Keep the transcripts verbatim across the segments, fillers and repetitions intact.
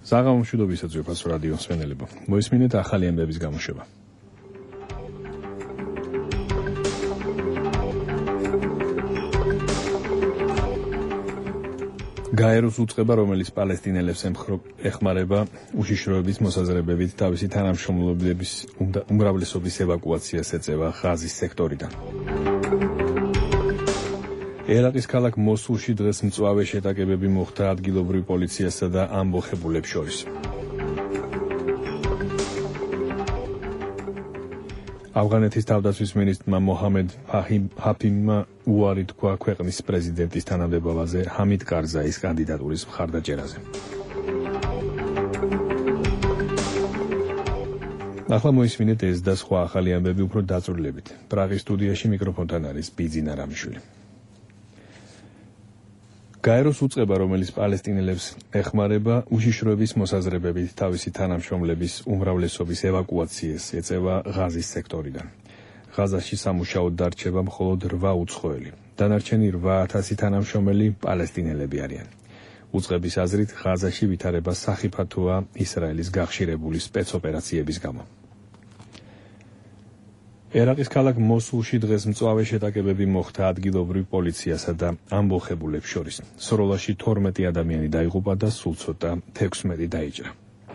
საღამომშვიდობისა ძვირფასო რადიო მსმენელებო. მოისმინეთ ახალი ამბების გამოშვება. გაეროს უწყება, რომელიც პალესტინელებს ეხმარება უშიშროების მოსაზრებებით თავისი თანამშრომლობის უმრავლესობის ევაკუაციას ეწევა ღაზის სექტორიდან. ერაყის ქალაქ მოსულში დღეს მწვავე შეტაკებები მოხდა ადგილობრივ პოლიციასა და ამბოხებულებს შორის. ავღანეთის თავდაცვის მინისტრმა მოჰამედ ჰაფიმმა უარი თქვა ქვეყნის პრეზიდენტის თანამდებობაზე ჰამიდ კარზაის კანდიდატურის მხარდაჭერაზე. ახლა მოისმინეთ ეს და სხვა ახალი ამბები უფრო დაწვრილებით. პრაღის სტუდიაში მიკროფონთან არის ბიძინა რამიშვილი. გაეროს უწყება, რომელიც პალესტინელებს ეხმარება უშიშროების მოსაზრებებით თავისი თანამშრომლების უმრავლესობის ევაკუაციას ეწევა ღაზის სექტორიდან. ღაზაში სამუშაოდ დარჩება მხოლოდ რვა უცხოელი. დანარჩენი რვა ათასი თანამშრომელი პალესტინელები არიან. უწყების აზრით, ღაზაში ვითარება სახიფათოა ისრაელის გახშირებული სპეცოპერაციების გამო. ერაყის ქალაქ მოსულში დღეს მწვავე შეტაკებები მოხდა ადგილობრივ პოლიციასა და ამბოხებულებს შორის. სროლაში თორმეტი ადამიანი დაიღუპა და სულ ცოტა თექვსმეტი დაიჭრა.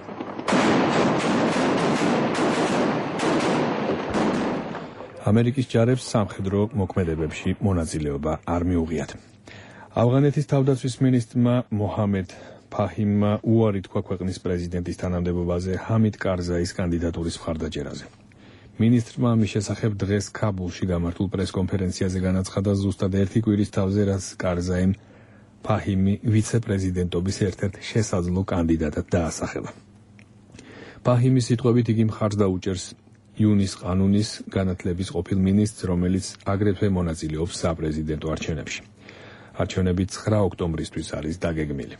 ამერიკის ჯარებს სამხედრო მოქმედებებში მონაწილეობა არ მიუღიათ. ავღანეთის თავდაცვის მინისტრმა მოჰამედ ფაჰიმმა უარი თქვა ქვეყნის პრეზიდენტის თანამდებობაზე ჰამიდ კარზაის კანდიდატურის მხარდაჭერაზე. მინისტრმა ამის შესახებ დღეს ქაბულში გამართულ პრესკონფერენციაზე განაცხადა ზუსტად ერთი კვირის თავზე, რაც კარზაიმ ფაჰიმი ვიცე-პრეზიდენტობის ერთ-ერთ შესაძლო კანდიდატად დაასახელა. ფაჰიმის სიტყვებით იგი მხარს დაუჭერს იუნის ყანუნის განათლების ყოფილ მინისტრს, რომელიც აგრეთვე მონაწილეობს საპრეზიდენტო არჩევნებში. არჩევნები ცხრა ოქტომბრისთვის არის დაგეგმილი.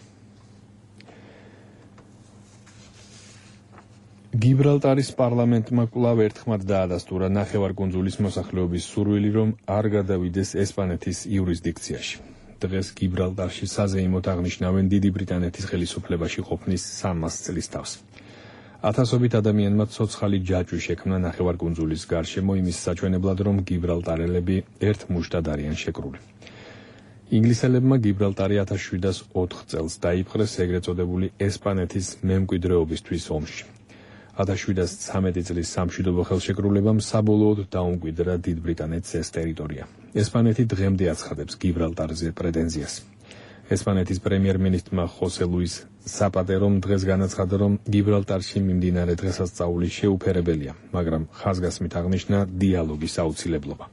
გიბრალტარის პარლამენტმა კვლავ ერთხმად დაადასტურა ნახევარკუნძულის მოსახლეობის სურვილი, რომ არ გადავიდეს ესპანეთის იურისდიქციაში. დღეს გიბრალტარში საზეიმოდ აღნიშნავენ დიდი ბრიტანეთის ხელისუფლებაში ყოფნის სამას წლის თავს. ათასობით ადამიანმა ცოცხალი ჯაჭვი შექმნა ნახევარკუნძულის გარშემო იმის საჩვენებლად, რომ გიბრალტარელები ერთ მუშტად არიან შეკრული. ინგლისელებმა გიბრალტარი ათას შვიდას ოთხ წელს დაიპყრეს ეგრეთ წოდებული ესპანეთის მემკვიდრეობისთვის ომში. ათას შვიდას ცხრამეტი წლის სამშვიდობო ხელშეკრულებამ საბოლოოდ დაუმკვიდრა დიდ ბრიტანეთს ეს ტერიტორია. ესპანეთი დღემდე აცხადებს გიბრალტარზე პრეტენზიას. ესპანეთის პრემიერ-მინისტრმა ხოსე ლუის საპატერომ დღეს განაცხადა, რომ გიბრალტარში მიმდინარე დღესასწაული შეუფერებელია, მაგრამ ხაზგასმით აღნიშნა დიალოგის აუცილებლობა.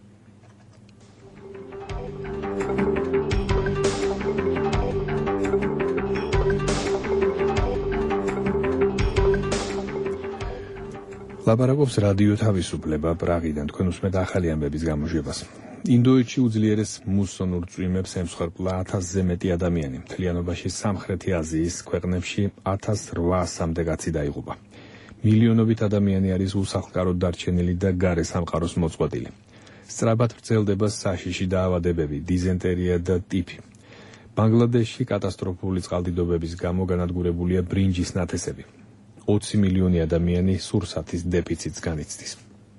ლაპარაკობს რადიო თავისუფლება პრაღიდან. თქვენ უსმენთ ახალი ამბების გამოშვებას. ინდოეთში უძლიერეს მუსონურ წვიმებს ემსხვერპლა ათასზე მეტი ადამიანი. მთლიანობაში სამხრეთი აზიის ქვეყნებში ათას რვაასამდე კაცი დაიღუპა. მილიონობით ადამიანი არის უსახლკაროდ დარჩენილი და გარე სამყაროს მოწყვეტილი. სწრაფად ვრცელდება საშიში დაავადებები, დიზენტერია და ტიფი. ბანგლადეშში კატასტროფული წყალდიდობების გამო განადგურებულია ბრინჯის ნათესები. ოცი მილიონი ადამიანი სურსათის დეფიციტს განიცდის.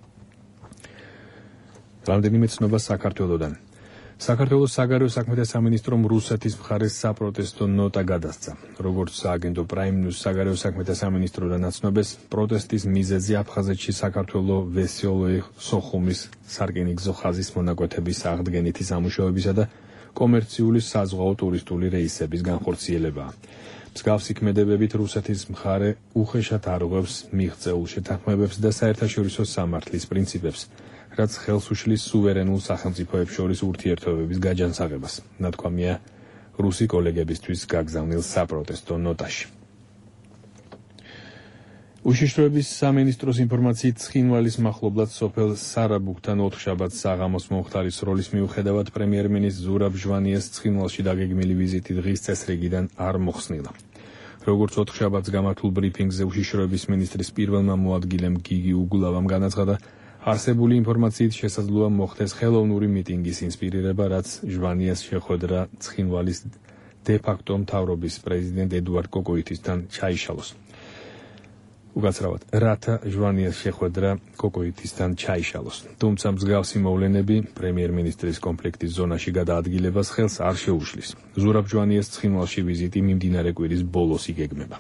რამდენიმე ცნობა საქართველოდან. საქართველოს საგარეო საქმეთა სამინისტრომ რუსეთის მხარეს საპროტესტო ნოტა გადასცა. როგორც სააგენტო პრაიმ ნიუს საგარეო საქმეთა სამინისტროდან აცნობეს, პროტესტის მიზეზი აფხაზეთში საქართველოს ვესიოლოე სოხუმის სარკინიგზო ხაზის მონაკვეთების აღდგენითი სამუშაოებისა და კომერციული საზღვაო ტურისტული რეისების განხორციელებაა. მსგავსი ქმედებებით რუსეთის მხარე უხეშად არღვევს მიღწეულ შეთანხმებებს და საერთაშორისო სამართლის პრინციპებს, რაც ხელს უშლის სუვერენულ სახელმწიფოებს შორის ურთიერთობების გაჯანსაღებას, ნათქვამია რუსი კოლეგებისთვის გაგზავნილ საპროტესტო ნოტაში. უშიშროების სამინისტროს ინფორმაციით ცხინვალის მახლობლად სოფელ სარაბუქთან ოთხშაბათს საღამოს მომხდარი სროლის მიუხედავად პრემიერ-მინისტრ ზურაბ ჟვანიას ცხინვალში დაგეგმილი ვიზიტი დღის წესრიგიდან არ მოხსნილა. როგორც ოთხშაბათს გამართულ ბრიფინგზე უშიშროების მინისტრის პირველმა მოადგილემ გიგი უგულავამ განაცხადა, არსებული ინფორმაციით შესაძლოა მოხდეს ხელოვნური მიტინგის ინსპირირება, რაც ჟვანიას შეხვედრა ცხინვალის დე-ფაქტო მთავრობის პრეზიდენტ ედუარდ კოკოიტისთან ჩაიშალოს. უკაცრავად, რათა ჟვანიას შეხვედრა კოკოიტისთან ჩაიშალოს. თუმცა მსგავსი მოვლენები პრემიერ-მინისტრის კონფლიქტის ზონაში გადაადგილებას ხელს არ შეუშლის. ზურაბ ჟვანიას ცხინვალში ვიზიტი მიმდინარე კვირის ბოლოს იგეგმება.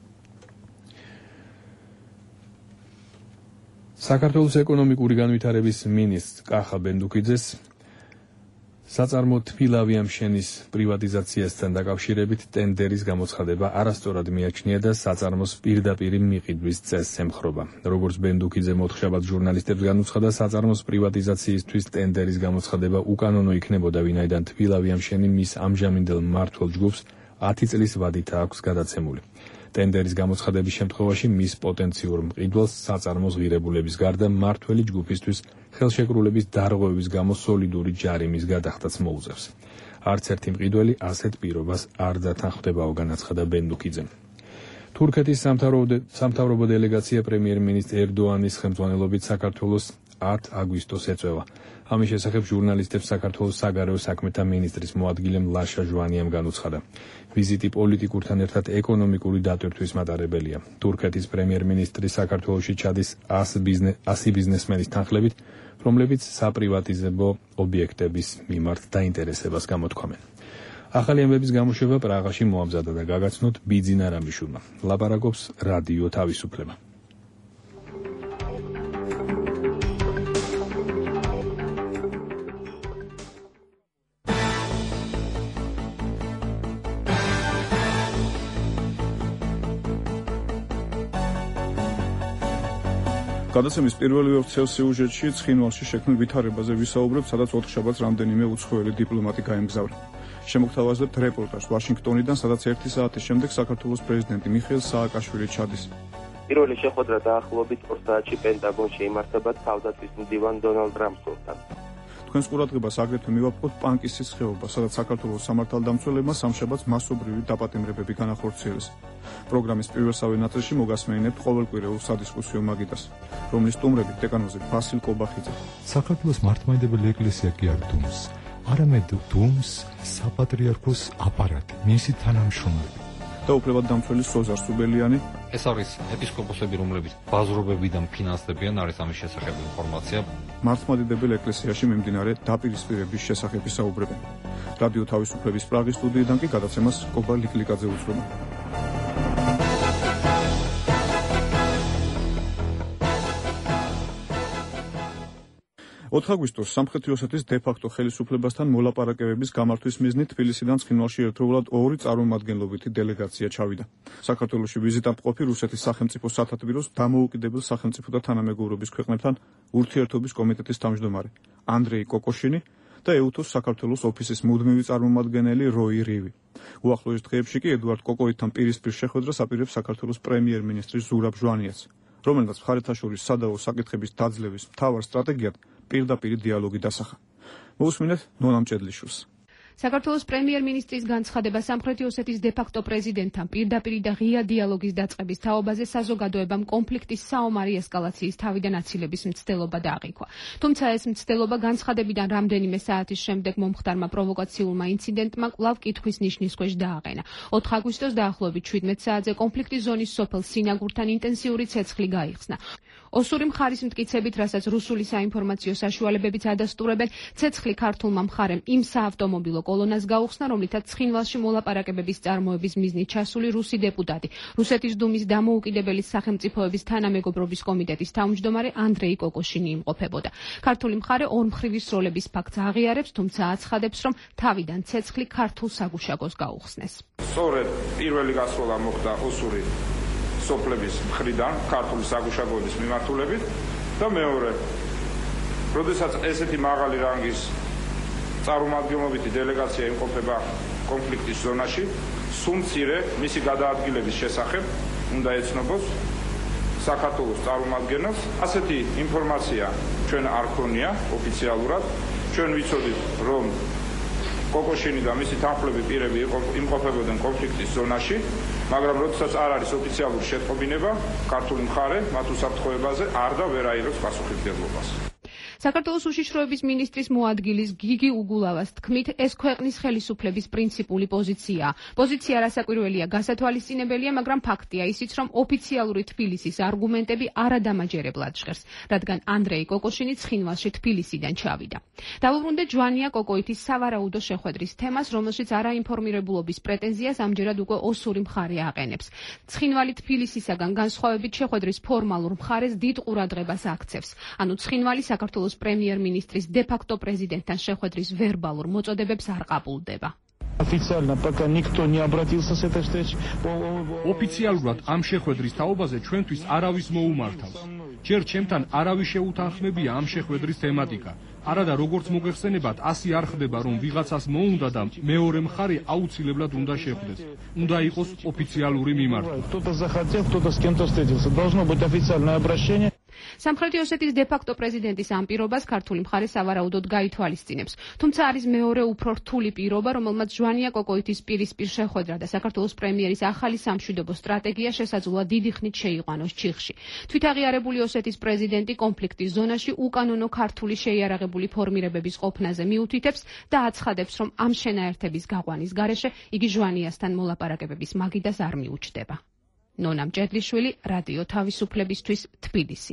საქართველოს ეკონომიკური განვითარების მინისტრ კახა ბენდუქიძეს საწარმო თბილავიამშენის პრივატიზაციასთან დაკავშირებით ტენდერის გამოცხადება არასწორად მიაჩნია და საწარმოს პირდაპირ მიყიდვის წესს ემხრობა. როგორც ბენდუქიძე მოთხშაბათ ჟურნალისტებს განუცხადა, საწარმოს პრივატიზაციისთვის ტენდერის გამოცხადება უკანონო იქნებოდა, ვინაიდან თბილავიამშენი მის ამჟამინდელ მმართველ ჯგუფს ათი წლის ვადით აქვს გადაცემული. ტენდერის გამოცხადების შემთხვევაში მის პოტენციურ მყიდველს საწარმოს ღირებულების გარდა მმართველი ჯგუფისთვის ხელშეკრულების დარღვევების გამო სოლიდური ჯარიმის გადახდაც მოუწევს. არც ერთი მყიდველი ასეთ პირობას არ დათანხმდებაო, განაცხადა ბენდუქიძემ. თურქეთის სამთავრობო დელეგაცია პრემიერ-მინისტრ ერდოანის ხელმძღვანელობით საქართველოს ათ აგვისტოს ეწევა. ამის შესახებ ჟურნალისტებს საქართველოს საგარეო საქმეთა მინისტრის მოადგილე ლაშა ჟვანიამ განუცხადა. ვიზიტი პოლიტიკურთან ერთად ეკონომიკური დატვირთვის მატარებელია. თურქეთის პრემიერ-მინისტრი საქართველოში ჩადის ასი ბიზნესმენის თანხლებით, რომლებიც საპრივატიზებო ობიექტების მიმართ დაინტერესებას გამოთქვამენ. ახალი ამბების გამოშვება პრაღაში მოამზადა და გაგაცნოთ ბიძინა რამიშულმა. ლაპარაკობს რადიო თავისუფლება. გადაცემის პირველი ორ სიუჟეტში ცხინვალში შექმნილ ვითარებაზე ვისაუბრებთ, სადაც ოთხშაბათს რამდენიმე უცხოელი დიპლომატი გაემგზავრა. შემოგთავაზებთ რეპორტაჟს ვაშინგტონიდან, სადაც ერთი საათის შემდეგ საქართველოს პრეზიდენტი მიხეილ სააკაშვილი ჩადის. პირველი შეხვედრა დაახლოებით ორ საათში პენტაგონში იმართება თავდაცვის მდივან დონალდ რამსფელდთან. თქვენს ყურადღებას აგრეთვე მივაპყრობთ პანკისის ხეობა, სადაც საქართველოს სამართალდამცველებმა სამშაბათს მასობრივი დაპატიმრებები განახორციელეს. პროგრამის პირველსავე ნაწილში მოგასმენინებთ ყოველკვირეულ სადისკუსიო მაგიდას, რომლის სტუმრები დეკანოზი ბასილ კობახიძე. საქართველოს მართლმადიდებელი ეკლესია კი არ დუმს, არამედ დუმს საპატრიარქოს აპარატი, მისი თანამშრომლები. და უფლებადდამცველი სოზარ სუბელიანი. ეს არის ეპისკოპოსები, რომლებიც ბაზრობებიდან ფინანსდებიან, არის ამის შესახებ ინფორმაცია. მართლმადიდებელ ეკლესიაში მიმდინარე დაპირისპირების შესახებ ისაუბრებენ. რადიო თავისუფლების პრაღის სტუდიიდან კი გადაცემას კობა ლიკლიკაძე უძღვება. ოთხ აგვისტოს სამხრეთი ოსეთის დე-ფაქტო ხელისუფლებასთან მოლაპარაკებების გამართვის მიზნით თბილისიდან ცხინვალში ერთდროულად ორი წარმომადგენლობითი დელეგაცია ჩავიდა. საქართველოში ვიზიტამყოფი რუსეთის სახელმწიფო სათათბიროს დამოუკიდებელ სახელმწიფოთა თანამეგობრობის ქვეყნებთან ურთიერთობის კომიტეტის თავმჯდომარე ანდრეი კოკოშინი და ეუთოს საქართველოს ოფისის მუდმივი წარმომადგენელი როი რივი. უახლოეს დღეებში კი ედუარდ კოკოიტთან პირისპირ შეხვედრას აპირებს საქართველოს პრემიერ-მინისტრი ზურაბ ჟვანიაც, რომელსაც მხარეთა შორის სადავო საკითხების დაძლევის მთავარ სტრატეგიად პირდაპირ დიალოგი დასახა. მოусმინეთ ნონა მჭედლიშვილს. საქართველოს პრემიერ-მინისტრის განცხადება სამხრეთი ოსეთის დე-ფაქტო პრეზიდენტთან პირდაპირ და ღია დიალოგის დაწყების თაობაზე საზოგადოებამ კონფლიქტის საომარი ესკალაციის თავიდან აცილების მცდელობა დააღიქვა. თუმცა ეს მცდელობა განცხადებიდან რამდენიმე საათის შემდეგ მომხდარმა პროვოკაციულმა ინციდენტმა კვლავ კითხვის ნიშნის ქვეშ დააყენა. ოთხ აგვისტოს დაახლოებით შვიდმეტ საათზე კონფლიქტის ზონის სოფელ სინაგურთან ინტენსიური ცეცხლი გაიხსნა. ოსური მხარის მტკიცებით, რასაც რუსული საინფორმაციო საშუალებებიც ადასტურებენ, ცეცხლი ქართულმა მხარემ იმ საავტომობილო კოლონას გაუხსნა, რომლითაც ცხინვალში მოლაპარაკებების წარმოების მიზნით ჩასული რუსი დეპუტატი, რუსეთის დუმის დამოუკიდებელი სახელმწიფოების თანამეგობრობის კომიტეტის თავმჯდომარე ანდრეი კოკოშინი იმყოფებოდა. ქართული მხარე ორმხრივი სროლების ფაქტს აღიარებს, თუმცა აცხადებს, რომ თავიდან ცეცხლი ქართულ საგუშაგოს გაუხსნეს. სწორედ პირველი გასროლა მოხდა ოსური სოფლების მხრიდან ქართული საგუშაგოების მიმართულებით და მეორე, როდესაც ესეთი მაღალი რანგის წარმომადგენლობითი დელეგაცია იმყოფება კონფლიქტის ზონაში, სულ მცირე მისი გადაადგილების შესახებ უნდა ეცნობოს საქართველოს წარმომადგენელს. ასეთი ინფორმაცია ჩვენ არ ქონია ოფიციალურად. ჩვენ ვიცოდით, რომ კოკოშინი და მისი თანხმლები პირები იმყოფებოდნენ კონფლიქტის ზონაში, მაგრამ როდესაც არ არის ოფიციალური შეტყობინება, ქართული მხარე მათ უსაფრთხოებაზე არ და ვერ აიღებს პასუხისმგებლობას. საქართველოს უშიშროების მინისტრის მოადგილის გიგი უგულავას თქმით, ეს ქვეყნის ხელისუფლების პრინციპული პოზიციაა. პოზიცია რასაკვირველია, გასათვალისწინებელია, მაგრამ ფაქტია ისიც, რომ ოფიციალური თბილისის არგუმენტები არადამაჯერებლად ჟღერს, რადგან ანდრეი კოკოშინი ცხინვალში თბილისიდან ჩავიდა. დავუბრუნდეთ ჯვანია კოკოითის სავარაუდო შეხვედრის თემას, რომელშიც არაინფორმირებულობის პრეტენზიას ამჯერად უკვე ოსური მხარე აყენებს. ცხინვალი თბილისისაგან განსხვავებით შეხვედრის ფორმალურ მხარეს დიდ ყურადღებას აქცევს. ანუ ცხინვალი საქართველოს პრემიერ-მინისტრის დე-ფაქტო პრეზიდენტთან შეხვედრის ვერბალურ მოწოდებებს არ ყაბულდება. Официально пока никто не обратился с этой встречи. ოფიციალურად ამ შეხვედრის თაობაზე ჩვენთვის არავის მოუმართავს. ჯერ ჩემთან არავის შეუთანხმებია ამ შეხვედრის თემატიკა. არადა როგორც მოგეხსენებათ, ასი არ ხდება, რომ ვიღაცას მოუნდა და მეორე მხარე აუცილებლად უნდა შეხვდეს. უნდა იყოს ოფიციალური მიმართვა. Кто-то захотел, кто-то с кем-то встретился. Должно быть официальное обращение. სამხრეთი ოსეთის დე-ფაქტო პრეზიდენტის ამ პირობას ქართული მხარე სავარაუდოდ გაითვალისწინებს. თუმცა არის მეორე უფრო რთული პირობა, რომელმაც ჯვანია კოკოითის პირისპირ შეხვედრა და საქართველოს პრემიერის ახალი სამშვიდობო სტრატეგია შესაძლოა დიდი ხნით შეიყვანოს ჩიხში. თვითაღიარებული ოსეთის პრეზიდენტი კონფლიქტის ზონაში უკანონო ქართული შეიარაღებული ფორმირებების ყოფნაზე მიუთითებს და აცხადებს, რომ ამ შენაერთების გაყვანის გარეშე იგი ჯვანიასთან მოლაპარაკებების მაგიდას არ მიუჩდება. ნონა მჭედლიშვილი, რადიო თავისუფლებისთვის, თბილისი.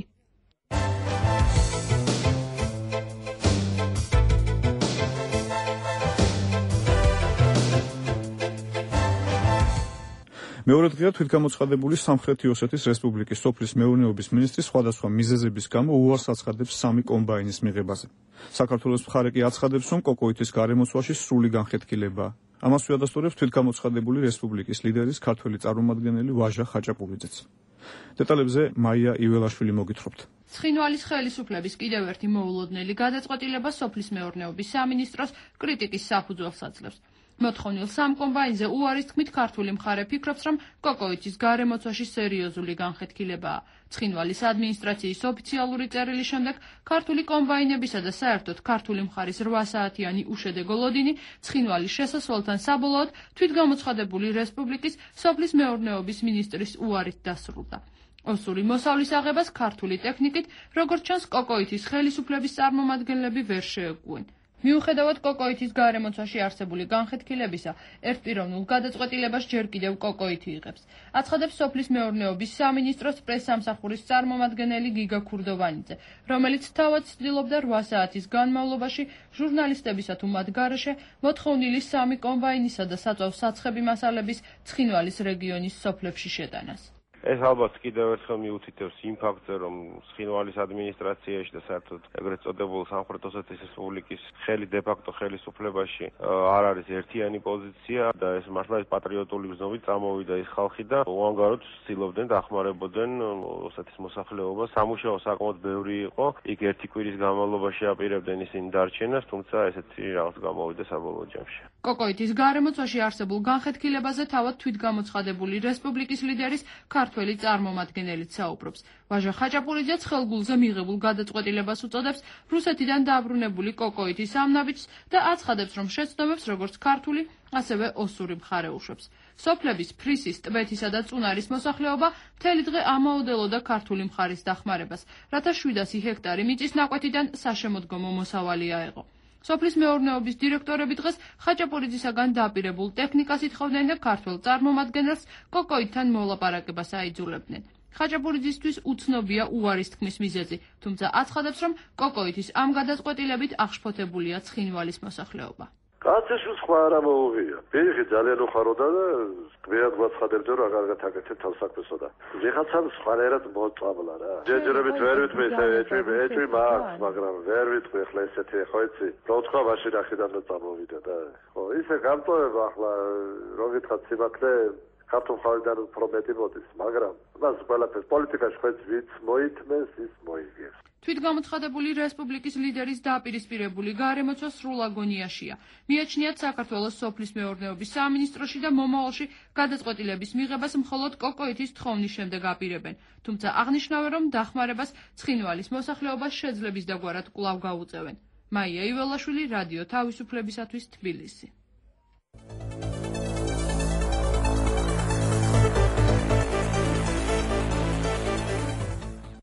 მეორე დღეა თვითგამოცხადებული სამხრეთი ოსეთის რესპუბლიკის სოფლის მეურნეობის მინისტრი სხვადასხვა მიზეზების გამო უარს აცხადებს სამი კომბაინის მიღებაზე. საქართველოს მხარე კი აცხადებს, რომ კოკოითის გარემოცვაში სრული განხეთქილებაა. ამას უადასტურებს თვითგამოცხადებული რესპუბლიკის ლიდერის ქართველი წარმომადგენელი ვაჟა ხაჭაპურიძეც. დეტალებზე მაია იველაშვილი მოგითხრობთ. ცხინვალის ხელისუფლების კიდევ ერთი მოულოდნელი გადაწყვეტილება სოფლის მეურნეობის სამინისტროს კრიტიკის საფუძველს აძლევს. მოთხოვნილ სამ კომბაინზე უარის თქმით ქართული მხარე ფიქრობს, რომ კოკოითის გარემოცვაში სერიოზული განხეთქილებაა. ცხინვალის ადმინისტრაციის ოფიციალური წერილის შემდეგ ქართული კომბაინებისა და საერთოდ ქართული მხარის რვა საათიანი უშედეგო ლოდინი ცხინვალის შესასვლელთან საბოლოოდ თვითგამოცხადებული რესპუბლიკის სოფლის მეურნეობის მინისტრის უარით დასრულდა. ოსური მოსავლის აღებას ქართული ტექნიკით, როგორც ჩანს, კოკოითის ხელისუფლების წარმომადგენლები ვერ შეეგუენ. მიუხედავად კოკოითის გარემოცვაში არსებული განხეთქილებისა, ერთპიროვნულ გადაწყვეტილებას ჯერ კიდევ კოკოითი იღებს. აცხადებს სოფლის მეურნეობის სამინისტროს პრესსამსახურის წარმომადგენელი გიგა ქურდოვანიძე, რომელიც თავად ცდილობდა რვა საათის განმავლობაში ჟურნალისტებისა თუ მათ გარეშე მოთხოვნილი სამი კომბაინისა და საწვავ საცხები მასალების ცხინვალის რეგიონის სოფლებში შეტანას. ეს ალბათ კიდევ ერთხელ მიუთითებს იმ ფაქტზე, რომ ცხინვალის ადმინისტრაციაში და საერთოდ ეგრეთ წოდებულ სამხრეთ ოსეთის რესპუბლიკის ხელი დე-ფაქტო ხელისუფლებაში არ არის ერთიანი პოზიცია და ეს მართლა ეს პატრიოტული გზნობით წამოვიდა ის ხალხი და უანგაროდ ცდილობდნენ დახმარებოდნენ ოსეთის მოსახლეობას. სამუშაო საკმაოდ ბევრი იყო, იქ ერთი კვირის განმავლობაში აპირებდნენ ისინი დარჩენას, თუმცა ესეთი რაღაც გამოვიდა საბოლოო ჯამში. კოკოითის გარემოცვაში არსებულ განხეთქილებაზე თავად თვითგამოცხადებული რესპუბლიკის ლიდერის ქართველი წარმომადგენელიც საუბრობს. ვაჟა ხაჭაპურიძეც ხელგულზე მიღებულ გადაწყვეტილებას უწოდებს რუსეთიდან დაბრუნებული კოკოითის ამნაბიჯს და აცხადებს, რომ შეცდომებს როგორც ქართული, ასევე ოსური მხარე უშვებს. სოფლების ფრისის, ტბეთისა და წუნარის მოსახლეობა მთელი დღე ამაოდელოდა ქართული მხარის დახმარებას, რათა შვიდასი ჰექტარი მიწის ნაკვეთიდან საშემოდგომო მოსავალი აეღო. სოფლის მეურნეობის დირექტორები დღეს ხაჭაპურიძისაგან დაპირებულ ტექნიკას ითხოვდნენ და ქართველ წარმომადგენელს კოკოითთან მოლაპარაკებას აიძულებდნენ. ხაჭაპურიძისთვის უცნობია უარის თქმის მიზეზი, თუმცა აცხადებს, რომ კოკოითის ამ გადაწყვეტილებით აღშფოთებულია ცხინვალის მოსახლეობა. კაცის სხვა არა მოუღია. ბიჭი ძალიან უხაროდა და გვერდ გვაცხადებდა რომ კარგად აკეთებ თავს საქმესო და ვიღაცამ სხვანაირად მოწამლა რა. ჯერჯერობით ვერ ვიტყვი ესე ეჭვი ეჭვი მაქვს, მაგრამ ვერ ვიტყვი ახლა ესეთი ხო იცი. რო თქვა მაშინ ახიდან წამოვიდა და ხო ისე გამწოვება ახლა რო გითხრათ სიმართლე ქართულ ხალხთან უფრო მეტი მოდის, მაგრამ მას ყველაფერს პოლიტიკაში ხოც ვიც მოითმეს ის მოიგებს. თვითგამოცხადებული რესპუბლიკის ლიდერის დაპირისპირებული გარემოცვა სრულ აგონიაშია. მიაჩნიათ საქართველოს სოფლის მეურნეობის სამინისტროში და მომავალში გადაწყვეტილების მიღებას მხოლოდ კოკოითის თხოვნის შემდეგ აპირებენ. თუმცა აღნიშნავენ, რომ დახმარებას ცხინვალის მოსახლეობას შეძლების დაგვარად კვლავ გაუწევენ. მაია იველაშვილი, რადიო თავისუფლებისათვის, თბილისი.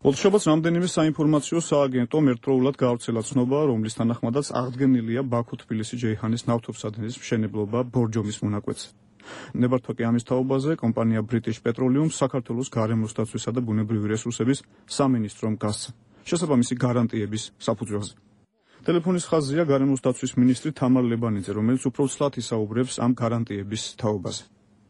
ოლშაბათს რამდენიმე საინფორმაციო სააგენტომ ერთდროულად გავრცელა ცნობა, რომლის თანახმადაც აღდგენილია ბაქო-თბილისი ჯეიჰანის ნავთობსადენის მშენებლობა ბორჯომის მონაკვეთზე. ნებართვა კი ამის თაობაზე კომპანია British Petroleum საქართველოს გარემოს დაცვისა და ბუნებრივი რესურსების სამინისტრომ გასცა. შესაბამისი გარანტიების საფუძველზე. ტელეფონის ხაზია გარემოს დაცვის მინისტრი თამარ ლებანიძე, რომელიც უფრო ცლად ისაუბრებს ამ გარანტიების თაობაზე.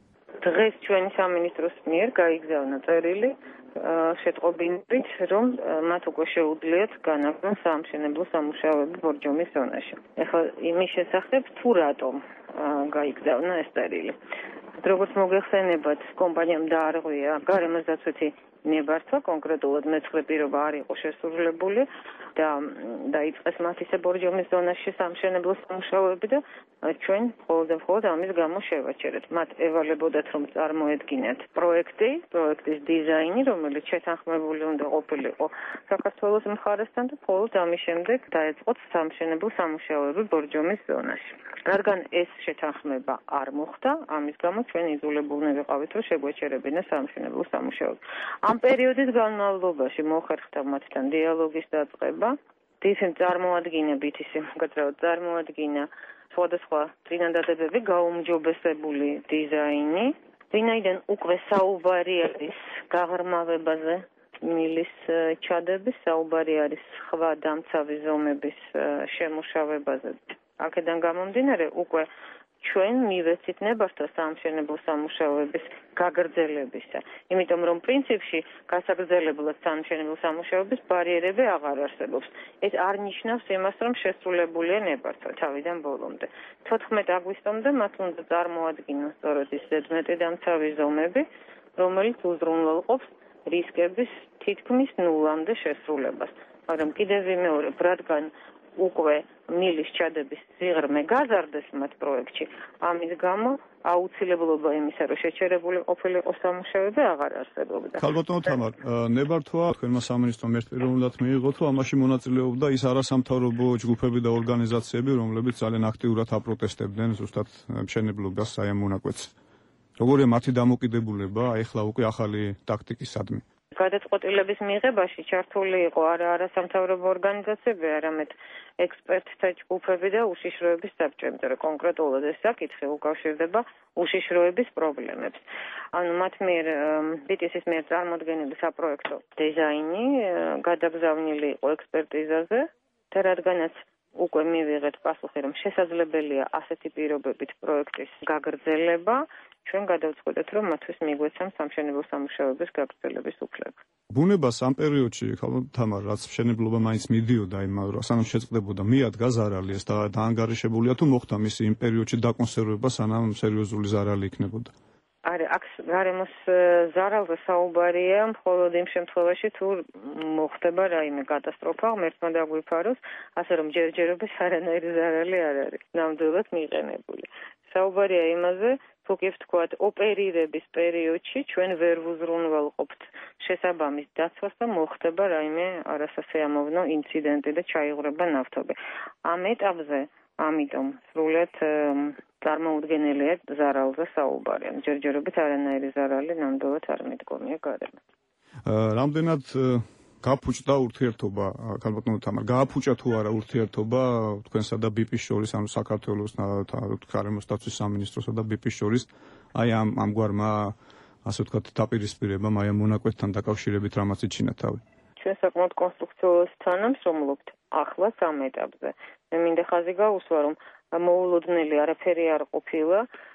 დღეს ჩვენი სამინისტროს მიერ გაიგზავნა წერილი შეტყობინებით, რომ მათ უკვე შეუძლიათ განაგრძონ საამშენებლო სამუშაოები ბორჯომის ზონაში. ეხლა იმის შესახებ თუ რატომ გაიგზავნა ეს წერილი. როგორც მოგეხსენებათ, კომპანიამ დაარღვია გარემოს დაცვითი ნებართვა, კონკრეტულად მეცხრე პირობა არ იყო შესრულებული და დაიწყეს მათ ისე ბორჯომის ზონაში სამშენებლო სამუშაოები და ჩვენ მხოლოდ და მხოლოდ ამის გამო შევაჩერეთ. მათ ევალებოდათ, რომ წარმოედგინათ პროექტი, პროექტის დიზაინი, რომელიც შეთანხმებული უნდა ყოფილიყო საქართველოს მხარესთან და მხოლოდ ამის შემდეგ დაეწყოთ სამშენებლო სამუშაოები ბორჯომის ზონაში. რადგან ეს შეთანხმება არ მოხდა, ამის გამო ჩვენ იძულებულნი ვიყავით, რომ შეგვეჩერებინა სამშენებლო სამუშაოები. ამ პერიოდის განმავლობაში მოხერხდა მათთან დიალოგის დაწყება, ისინი წარმოადგენთ ისე გაწევთ წარმოადგენა სხვადასხვა წინადადებები, გაუმჯობესებული დიზაინი, ვინაიდან უკვე საუბარი არის გაღრმავებაზე, მილის ჩადების, საუბარი არის სხვა დამცავი ზომების შემუშავებაზე. აქედან გამომდინარე უკვე ჩვენ მივეცით ნებართვა საამშენებლო სამუშაოების გაგრძელებისა. იმიტომ რომ პრინციპში გასაგრძელებლად საამშენებლო სამუშაოების ბარიერები აღარ არსებობს. ეს არ ნიშნავს იმას, რომ შესრულებულია ნებართვა თავიდან ბოლომდე. თოთხმეტ აგვისტომდე მათ უნდა წარმოადგინოს სწორედ ის ზედმეტი დამცავი ზომები, რომელიც უზრუნველყოფს რისკების თითქმის ნულამდე შესრულებას. მაგრამ კიდევ ვიმეორებ, რადგან უკვე მილის ჩადების სიღრმე გაზარდეს მათ პროექტში, ამის გამო აუცილებლობა იმისა, რომ შეჩერებული ყოფილიყო სამუშაოები აღარ არსებობდა. ქალბატონო თამარ, ნებართვა თქვენმა სამინისტრომ ერთპიროვნულად მიიღოთ, რომ ამაში მონაწილეობდა ის არასამთავრობო ჯგუფები და ორგანიზაციები, რომლებიც ძალიან აქტიურად აპროტესტებდნენ ზუსტად მშენებლობას აი ამ მონაკვეთზე. როგორია მათი დამოკიდებულება ახლა უკვე ახალი ტაქტიკისადმი? გადაწყვეტილების მიღებაში ჩართული იყო არა არასამთავრობო ორგანიზაციები, არამედ ექსპერტთა ჯგუფები და უშიშროების საბჭო, იმიტომ რომ კონკრეტულად ეს საკითხი უკავშირდება უშიშროების პრობლემებს. ანუ მათ მიერ ბიტისის მიერ წარმოდგენილი საპროექტო დიზაინი გადაგზავნილი იყო ექსპერტიზაზე და რადგანაც უკვე მივიღეთ პასუხი, რომ შესაძლებელია ასეთი პირობებით პროექტის გაგრძელება, ჩვენ გადავწყვეტეთ, რომ მათთვის მიგვეცემ სამშენებლო სამუშაოების გაგრძელების უფლება. ბუნებას ამ პერიოდში, თამარ, რაც მშენებლობა მაინც მიდიოდა, სანამ შეწყდებოდა, მიადგა ზარალი ეს და დაანგარიშებულია თუ მოხდა მისი იმ პერიოდში დაკონსერვება, სანამ სერიოზული ზარალი იქნებოდა? არა, აქ გარემოს ზარალზე საუბარია მხოლოდ იმ შემთხვევაში, თუ მოხდება რაიმე კატასტროფა, ღმერთმა დაგვიფაროს, ასე რომ ჯერჯერობით არანაირი ზარალი არ არის ნამდვილად მიყენებული. საუბარია იმაზე, თუ კი ვთქვათ, ოპერირების პერიოდში ჩვენ ვერ ვუზრუნველყოფთ შესაბამის დაცვას და მოხდება რაიმე არასასიამოვნო ინციდენტი და ჩაიღრება ნავთობი. ამ ეტაპზე ამიტომ სრულად წარმოუდგენელია ზარალზე საუბარი. ჯერჯერობით არანაირი ზარალი ნამდვილად არ მიდგომია გარემოს. რამდენად გაფუჭდა ურთიერთობა, ქალბატონო თამარ, გააფუჭა თუ არა ურთიერთობა თქვენსა და ბიპის შორის, ანუ საქართველოს გარემოს დაცვის სამინისტროსა და ბიპის შორის, აი ამ ამგვარმა, ასე ვთქვათ, დაპირისპირებამ, აი ამ მონაკვეთთან დაკავშირებით რამაც იჩინა თავი. ჩვენ საკმაოდ კონსტრუქციულად თანამშრომლობთ ახლაც ამ ეტაპზე. მე მინდა ხაზი გაუსვა, რომ მოულოდნელი არაფერი არ ყოფილა.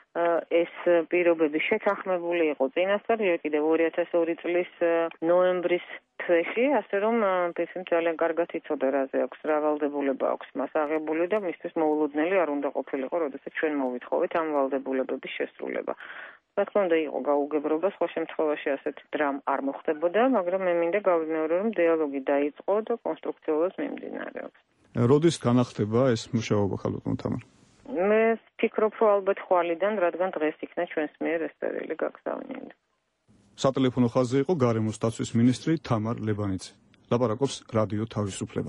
ეს პირობები შეთანხმებული იყო წინასწარ, კიდევ ორი ათას ორი წლის ნოემბრის თვეში, ასე რომ ისინი ძალიან კარგად იცოდა რაზე აქვს, რა ვალდებულება აქვს მას აღებული და მისთვის მოულოდნელი არ უნდა ყოფილიყო, როდესაც ჩვენ მოვითხოვეთ ამ ვალდებულებების შესრულება. რა თქმა უნდა, იყო გაუგებრობა, სხვა შემთხვევაში ასეთ დრამ არ მოხდებოდა, მაგრამ მე მინდა გავიმეორო, რომ დიალოგი დაიწყო და კონსტრუქციულად მიმდინარეობს. როდის განახდება ეს მუშაობა, ქალბატონო თამარ? მე ვფიქრობ, რომ ალბათ ხვალიდან, რადგან დღეს იქნა ჩვენს მიერ ეს წერილი გაგზავნილი. სატელეფონო ხაზზე იყო გარემოს დაცვის მინისტრი თამარ ლებანიძე. ლაპარაკობს რადიო თავისუფლება.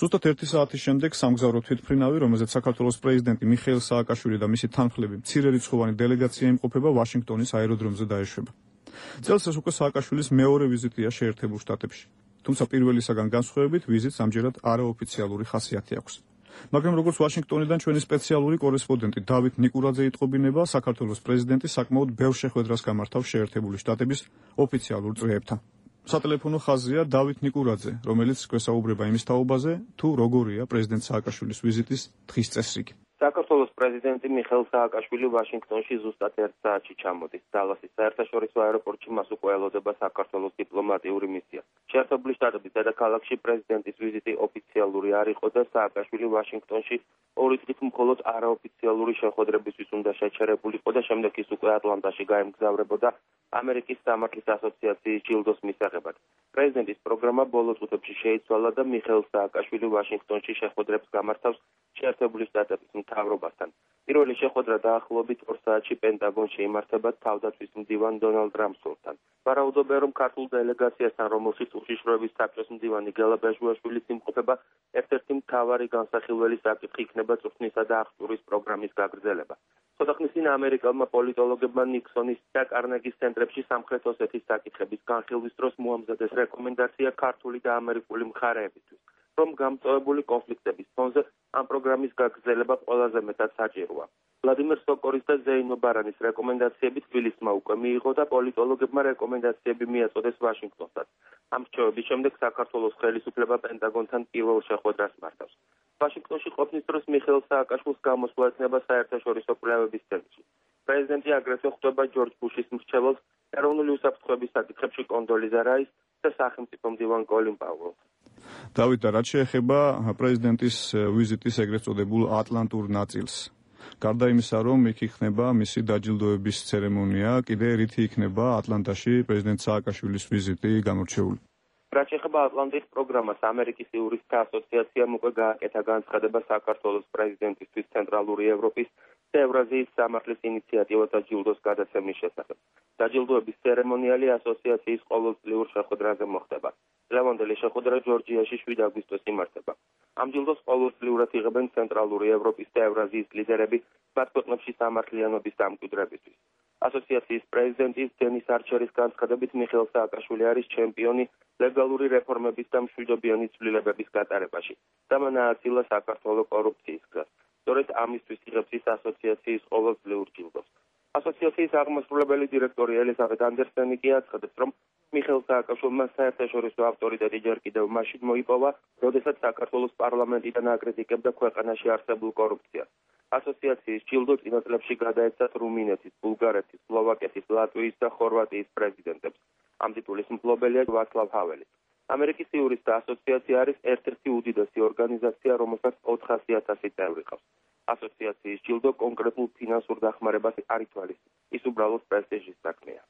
ზუსტად ერთი საათის შემდეგ სამგზავრო თვითმფრინავი, რომელზეც საქართველოს პრეზიდენტი მიხეილ სააკაშვილი და მისი თანხლები მცირერიცხოვანი დელეგაცია იმყოფება, ვაშინგტონის აეროდრომზე დაეშვება. წელს ეს უკვე სააკაშვილის მეორე ვიზიტია შეერთებულ შტატებში. თუმცა პირველისაგან განსხვავებით ვიზიტს ამჯერად არაოფიციალური ხასიათი აქვს. მაგრამ როგორც ვაშინგტონიდან ჩვენი სპეციალური კორესპონდენტი დავით ნიკურაძე იტყობინება, საქართველოს პრეზიდენტი საკმაოდ ბევრ შეხვედრას გამართავს შეერთებული შტატების ოფიციალურ წრეებთან. სატელეფონო ხაზია დავით ნიკურაძე, რომელიც გვესაუბრება იმის თაობაზე, თუ როგორია პრეზიდენტ სააკაშვილის ვიზიტის დღის წესრიგი. საქართველოს პრეზიდენტი მიხეილ სააკაშვილი ვაშინგტონში ზუსტად ერთ საათში ჩამოდის. დალასის საერთაშორისო აეროპორტში მას უკვე ელოდება საქართველოს დიპლომატიური მისია. შეერთებული შტატების დედაქალაქში პრეზიდენტის ვიზიტი ოფიციალური არ იყო და სააკაშვილი ვაშინგტონში ორი დღით მხოლოდ არაოფიციალური შეხვედრებისთვის უნდა შეჩერებულიყო და შემდეგ ის უკვე ატლანტაში გაემგზავრებოდა ამერიკის სამართლის ასოციაციის ჯილდოს მისაღებად. პრეზიდენტის პროგრამა ბოლო წუთებში შეიცვალა და მიხეილ სააკაშვილი ვაშინგტონში შეხვედრებს გამართავს შეერთებული შტატების მთავრობასთან. პირველი შეხვედრა დაახლოებით ორ საათში პენტაგონში იმართება თავდაცვის მდივან დონალდ რამსფელდთან. ვარაუდობენ, რომ ქართულ დელეგაციასთან, რომელშიც უშიშროების საბჭოს მდივანი გელა ბეჟუაშვილიც იმყოფება, ერთ-ერთი მთავარი განსახილველი საკითხი იქნება წვრთნისა და აღჭურის პროგრამის გაგრძელება. ცოტახნის წინ ამერიკელმა პოლიტოლოგებმა ნიქსონის და კარნეგის ცენტრებში სამხრეთ ოსეთის საკითხების განხილვის დროს მოამზადეს რეკომენდაცია ქართული და ამერიკული მხარეებისთვის, რომ გამწვავებული კონფლიქტების ფონზე ამ პროგრამის გაგრძელება ყველაზე მეტად საჭიროა. ვლადიმერ სოკორის და ზეინო ბარანის რეკომენდაციები თბილისმა უკვე მიიღო და პოლიტოლოგებმა რეკომენდაციები მიაწოდეს ვაშინგტონსაც. ამ რჩევების შემდეგ საქართველოს ხელისუფლება პენტაგონთან პირველ შეხვედრას მართავს. ვაშინგტონში ყოფნის დროს მიხეილ სააკაშვილს გამოსვლა ეცნება საერთაშორისო კვლევების ცენტრში. პრეზიდენტი აგრეთვე ხვდება ჯორჯ ბუშის მრჩეველს, ეროვნული უსაფრთხოების საკითხებში კონდოლიზა რაის და სახელმწიფო მდივან კოლინ პაუელს. დავით, და რაც შეეხება პრეზიდენტის ვიზიტის ეგრეთ წოდებულ ატლანტურ ნაწილს. გარდა იმისა, რომ იქ იქნება მისი დაჯილდოების ცერემონია, კიდე რითი იქნება ატლანტაში პრეზიდენტ სააკაშვილის ვიზიტი გამორჩეული? რაც შეეხება ატლანტის პროგრამას, ამერიკის იურისტთა ასოციაციამ უკვე გააკეთა განცხადება საქართველოს პრეზიდენტისთვის ცენტრალური ევროპის და ევრაზიის სამართლის ინიციატივათა ჯილდოს გადაცემის შესახებ. დაჯილდოების ცერემონიალი ასოციაციის ყოველწლიურ შეხვედრაზე მოხდება. ლევანდელი შეხვედრა ჯორჯიაში შვიდ აგვისტოს იმართება. ამ ჯილდოს ყოველწლიურად იღებენ ცენტრალური ევროპის და ევრაზიის ლიდერები მათ ქვეყნებში სამართლიანობის დამკვიდრებისთვის. ასოციაციის პრეზიდენტის დენის არჩერის განცხადებით მიხეილ სააკაშვილი არის ჩემპიონი ლეგალური რეფორმების და მშვიდობიანი ცვლილებების გატარებაში და მან ააცილა საქართველოს კორუფციის გზას. სწორედ ამისთვის იღებს ის ასოციაციის ყოველწლიურ ჯილდოს. ასოციაციის აღმასრულებელი დირექტორი ელიზაბეთ ანდერსენი კი აცხადებს, რომ მიხეილ სააკაშვილმა საერთაშორისო ავტორიტეტი ჯერ კიდევ მაშინ მოიპოვა, როდესაც საქართველოს პარლამენტიდან აკრიტიკებდა ქვეყანაში არსებულ კორუფციას. ასოციაციის ჯილდო წინა წლებში გადაეცათ რუმინეთის, ბულგარეთის, სლოვაკეთის, ლატვიის და ხორვატიის პრეზიდენტებს. ამ ტიტულის მფლობელია ვაცლავ ჰაველი. ამერიკის იურისტთა ასოციაცია არის ერთ-ერთი უდიდესი ორგანიზაცია, რომელსაც ოთხასი ათასი წევრი ყავს. ასოციაციის ჯილდო კონკრეტულ ფინანსურ დახმარებას არ ითვალისწინებს. ის უბრალოდ პრესტიჟის საქმეა.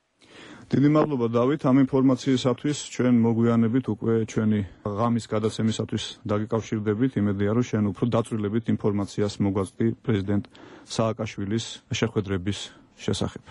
დიდი მადლობა დავით, ამ ინფორმაციისათვის. ჩვენ მოგვიანებით უკვე ჩვენი ღამის გადაცემისათვის დაგიკავშირდებით. იმედია, რომ შენ უფრო დაწვრილებით ინფორმაციას მოგვაწვდი პრეზიდენტ სააკაშვილის შეხვედრების შესახებ.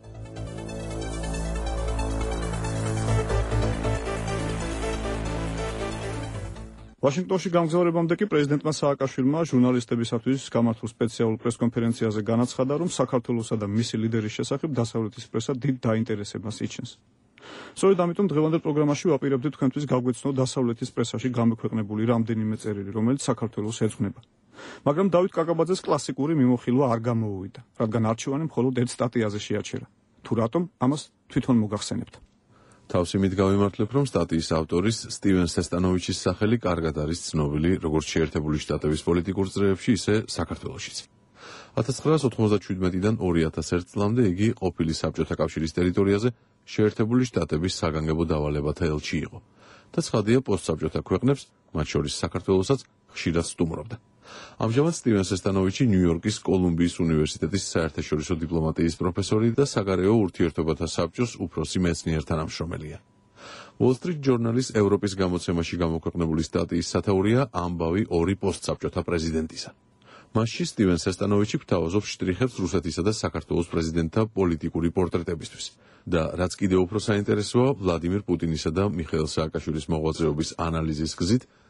ვაშინგტონში გამგზავრებამდე კი პრეზიდენტმა სააკაშვილმა ჟურნალისტებისათვის გამართულ სპეციალურ პრესკონფერენციაზე განაცხადა, რომ საქართველოსა და მისი ლიდერის შესახებ დასავლეთის პრესა დიდ დაინტერესებას იჩენს. სწორედ ამიტომ დღევანდელ პროგრამაში ვაპირებდი თქვენთვის გაგვეცნო დასავლეთის პრესაში გამოქვეყნებული რამდენიმე წერილი, რომელიც საქართველოს ეძღვნება. მაგრამ დავით კაკაბაძეს კლასიკური მიმოხილვა არ გამოუვიდა, რადგან არჩევანი მხოლოდ ერთ სტატიაზე შეაჩერა. თუ რატომ, ამას თვითონ მოგახსენებთ. თავს იმით გავიმართლებ, რომ სტატიის ავტორის სტივენ სესტანოვიჩის სახელი კარგად არის ცნობილი როგორც შეერთებული შტატების პოლიტიკურ წრეებში, ისე საქართველოშიც. ათას ცხრაას ოთხმოცდაშვიდიდან ორი ათას ერთ წლამდე იგი ყოფილი საბჭოთა კავშირის ტერიტორიაზე შეერთებული შტატების საგანგებო დავალებათა ელჩი იყო და ცხადია პოსტსაბჭოთა ქვეყნებს, მათ შორის საქართველოსაც, ხშირად სტუმრობდა. ამჟამად სტივენ სესტანოვიჩი ნიუ-იორკის კოლუმბიის უნივერსიტეტის საერთაშორისო დიპლომატიის პროფესორი და საგარეო ურთიერთობათა საბჭოს უფროსი მეცნიერ-თანამშრომელია. Wall Street Journal-ის ევროპის გამოცემაში გამოქვეყნებული სტატიის სათაურია ამბავი ორი პოსტსაბჭოთა პრეზიდენტისა. მასში სტივენ სესტანოვიჩი გვთავაზობს შტრიხებს რუსეთისა და საქართველოს პრეზიდენტთა პოლიტიკური პორტრეტებისთვის და რაც კიდევ უფრო საინტერესოა, ვლადიმირ პუტინისა და მიხეილ სააკაშვილის მოღვაწეობის ანალიზის გზით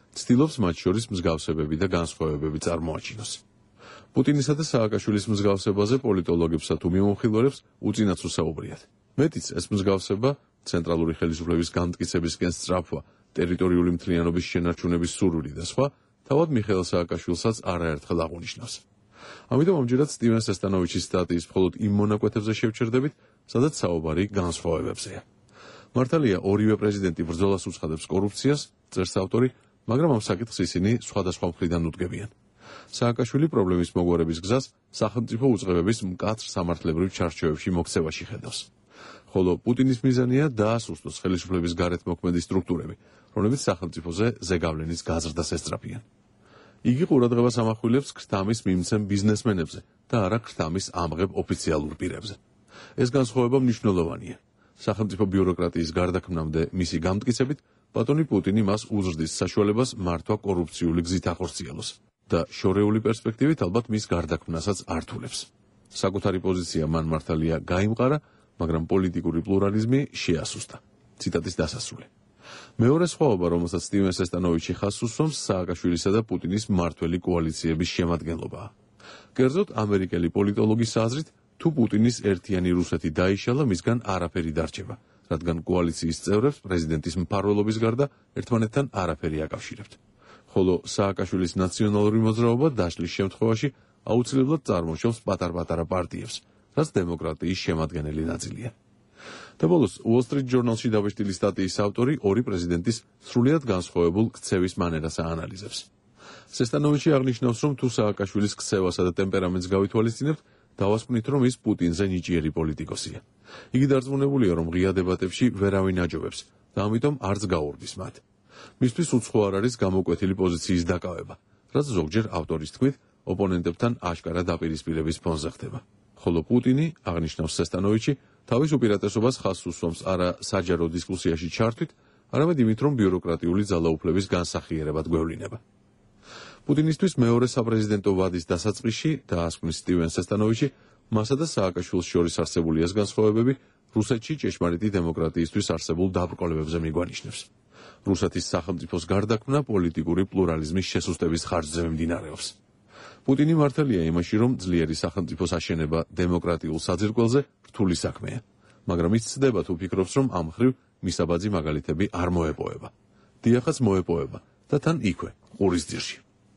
ცდილობს მათ შორის მსგავსებები და განსხვავებები წარმოაჩინოს. პუტინისა და სააკაშვილის მსგავსებაზე პოლიტოლოგებსა თუ მიმოხილველებს უწინაც უსაუბრიათ. მეტიც ეს მსგავსება ცენტრალური ხელისუფლების განმტკიცებისკენ სწრაფვა, ტერიტორიული მთლიანობის შენარჩუნების სურვილი და სხვა თავად მიხეილ სააკაშვილსაც არაერთხელ აღუნიშნავს. ამიტომ ამჯერად სტივენ სესტანოვიჩის სტატიის მხოლოდ იმ მონაკვეთებზე შევჩერდებით, სადაც საუბარი განსხვავებებზეა. მართალია ორივე პრეზიდენტი ბრძოლას უცხადებს კორუფციას, წერს ავტორი, მაგრამ ამ საკითხს ისინი სხვადასხვა მხრიდან უდგებიან. სააკაშვილი პრობლემის მოგვარების გზას სახელმწიფო უწყებების მკაცრ სამართლებრივ ჩარჩოებში მოქცევაში ხედავს. ხოლო პუტინის მიზანია დაასუსტოს ხელისუფლების გარეთ მოქმედი სტრუქტურები, რომლებიც სახელმწიფოზე ზეგავლენის გაზრდას ესწრაფიან. იგი ყურადღებას ამახვილებს ქრთამის მიმცემ ბიზნესმენებზე და არა ქრთამის ამღებ ოფიციალურ პირებზე. ეს განსხვავება მნიშვნელოვანია. სახელმწიფო ბიუროკრატიის გარდაქმნამდე მისი გამტკიცებით, ბატონი პუტინი მას უზრდის საშუალებას მართვა კორუფციული გზით ახორციელოს და შორეული პერსპექტივით ალბათ მის გარდაქმნასაც ართულებს. საკუთარი პოზიცია მან მართალია გაიმყარა, მაგრამ პოლიტიკური პლურალიზმი შეასუსტა. ციტატის დასასრული. მეორე სხვაობა, რომელსაც სტივენ სესტანოვიჩი ხაზს უსვამს, სააკაშვილისა და პუტინის მმართველი კოალიციების შემადგენლობაა. კერძოდ, ამერიკელი პოლიტოლოგის აზრით, თუ პუტინის ერთიანი რუსეთი დაიშალა, მისგან არაფერი დარჩება, რადგან კოალიციის წევრებს პრეზიდენტის მფარველობის გარდა ერთმანეთთან არაფერი აკავშირებთ. ხოლო სააკაშვილის ნაციონალური მოძრაობა დაშლის შემთხვევაში აუცილებლად წარმოშობს პატარ-პატარა პარტიებს, რაც დემოკრატიის შემადგენელი ნაწილია. და ბოლოს Wall Street Journal-ში დაბეჭდილი სტატიის ავტორი ორი პრეზიდენტის სრულიად განსხვავებულ ქცევის მანერას აანალიზებს. სესტანოვიჩი აღნიშნავს, რომ თუ სააკაშვილის ქცევასა და ტემპერამენტს გავითვალისწინებთ, დავასკვნით, რომ ის პუტინზე ნიჭიერი პოლიტიკოსია. იგი დარწმუნებულია, რომ ღია დებატებში ვერავინ აჯობებს და ამიტომ არც გაურბის მათ. მისთვის უცხო არ არის გამოკვეთილი პოზიციის დაკავება, რაც ზოგჯერ ავტორის თქმით, ოპონენტებთან აშკარა დაპირისპირების ფონზე ხდება. ხოლო პუტინი, აღნიშნავს სესტანოვიჩი, თავის უპირატესობას ხაზს უსვამს არა საჯარო დისკუსიაში ჩართვით, არამედ იმით, რომ ბიუროკრატიული ძალაუფლების განსახიერებად გვევლინება. პუტინისთვის მეორე საპრეზიდენტო ვადის დასაწყისში, დაასკვნის სტივენ სესტანოვიჩი, მასა და სააკაშვილს შორის არსებული ეს განსხვავებები რუსეთში ჭეშმარიტი დემოკრატიისთვის არსებულ დაბრკოლებებზე მიგვანიშნებს. რუსეთის სახელმწიფოს გარდაქმნა პოლიტიკური პლურალიზმის შესუსტების ხარჯზე მიმდინარეობს. პუტინი მართალია იმაში, რომ ძლიერი სახელმწიფოს აშენება დემოკრატიულ საძირკველზე რთული საქმეა, მაგრამ ის ცდება თუ ფიქრობს, რომ ამ მხრივ მისაბაძი მაგალითები არ მოეპოვება. დიახაც მოეპოვება და თან იქვე, ყურის ძირში.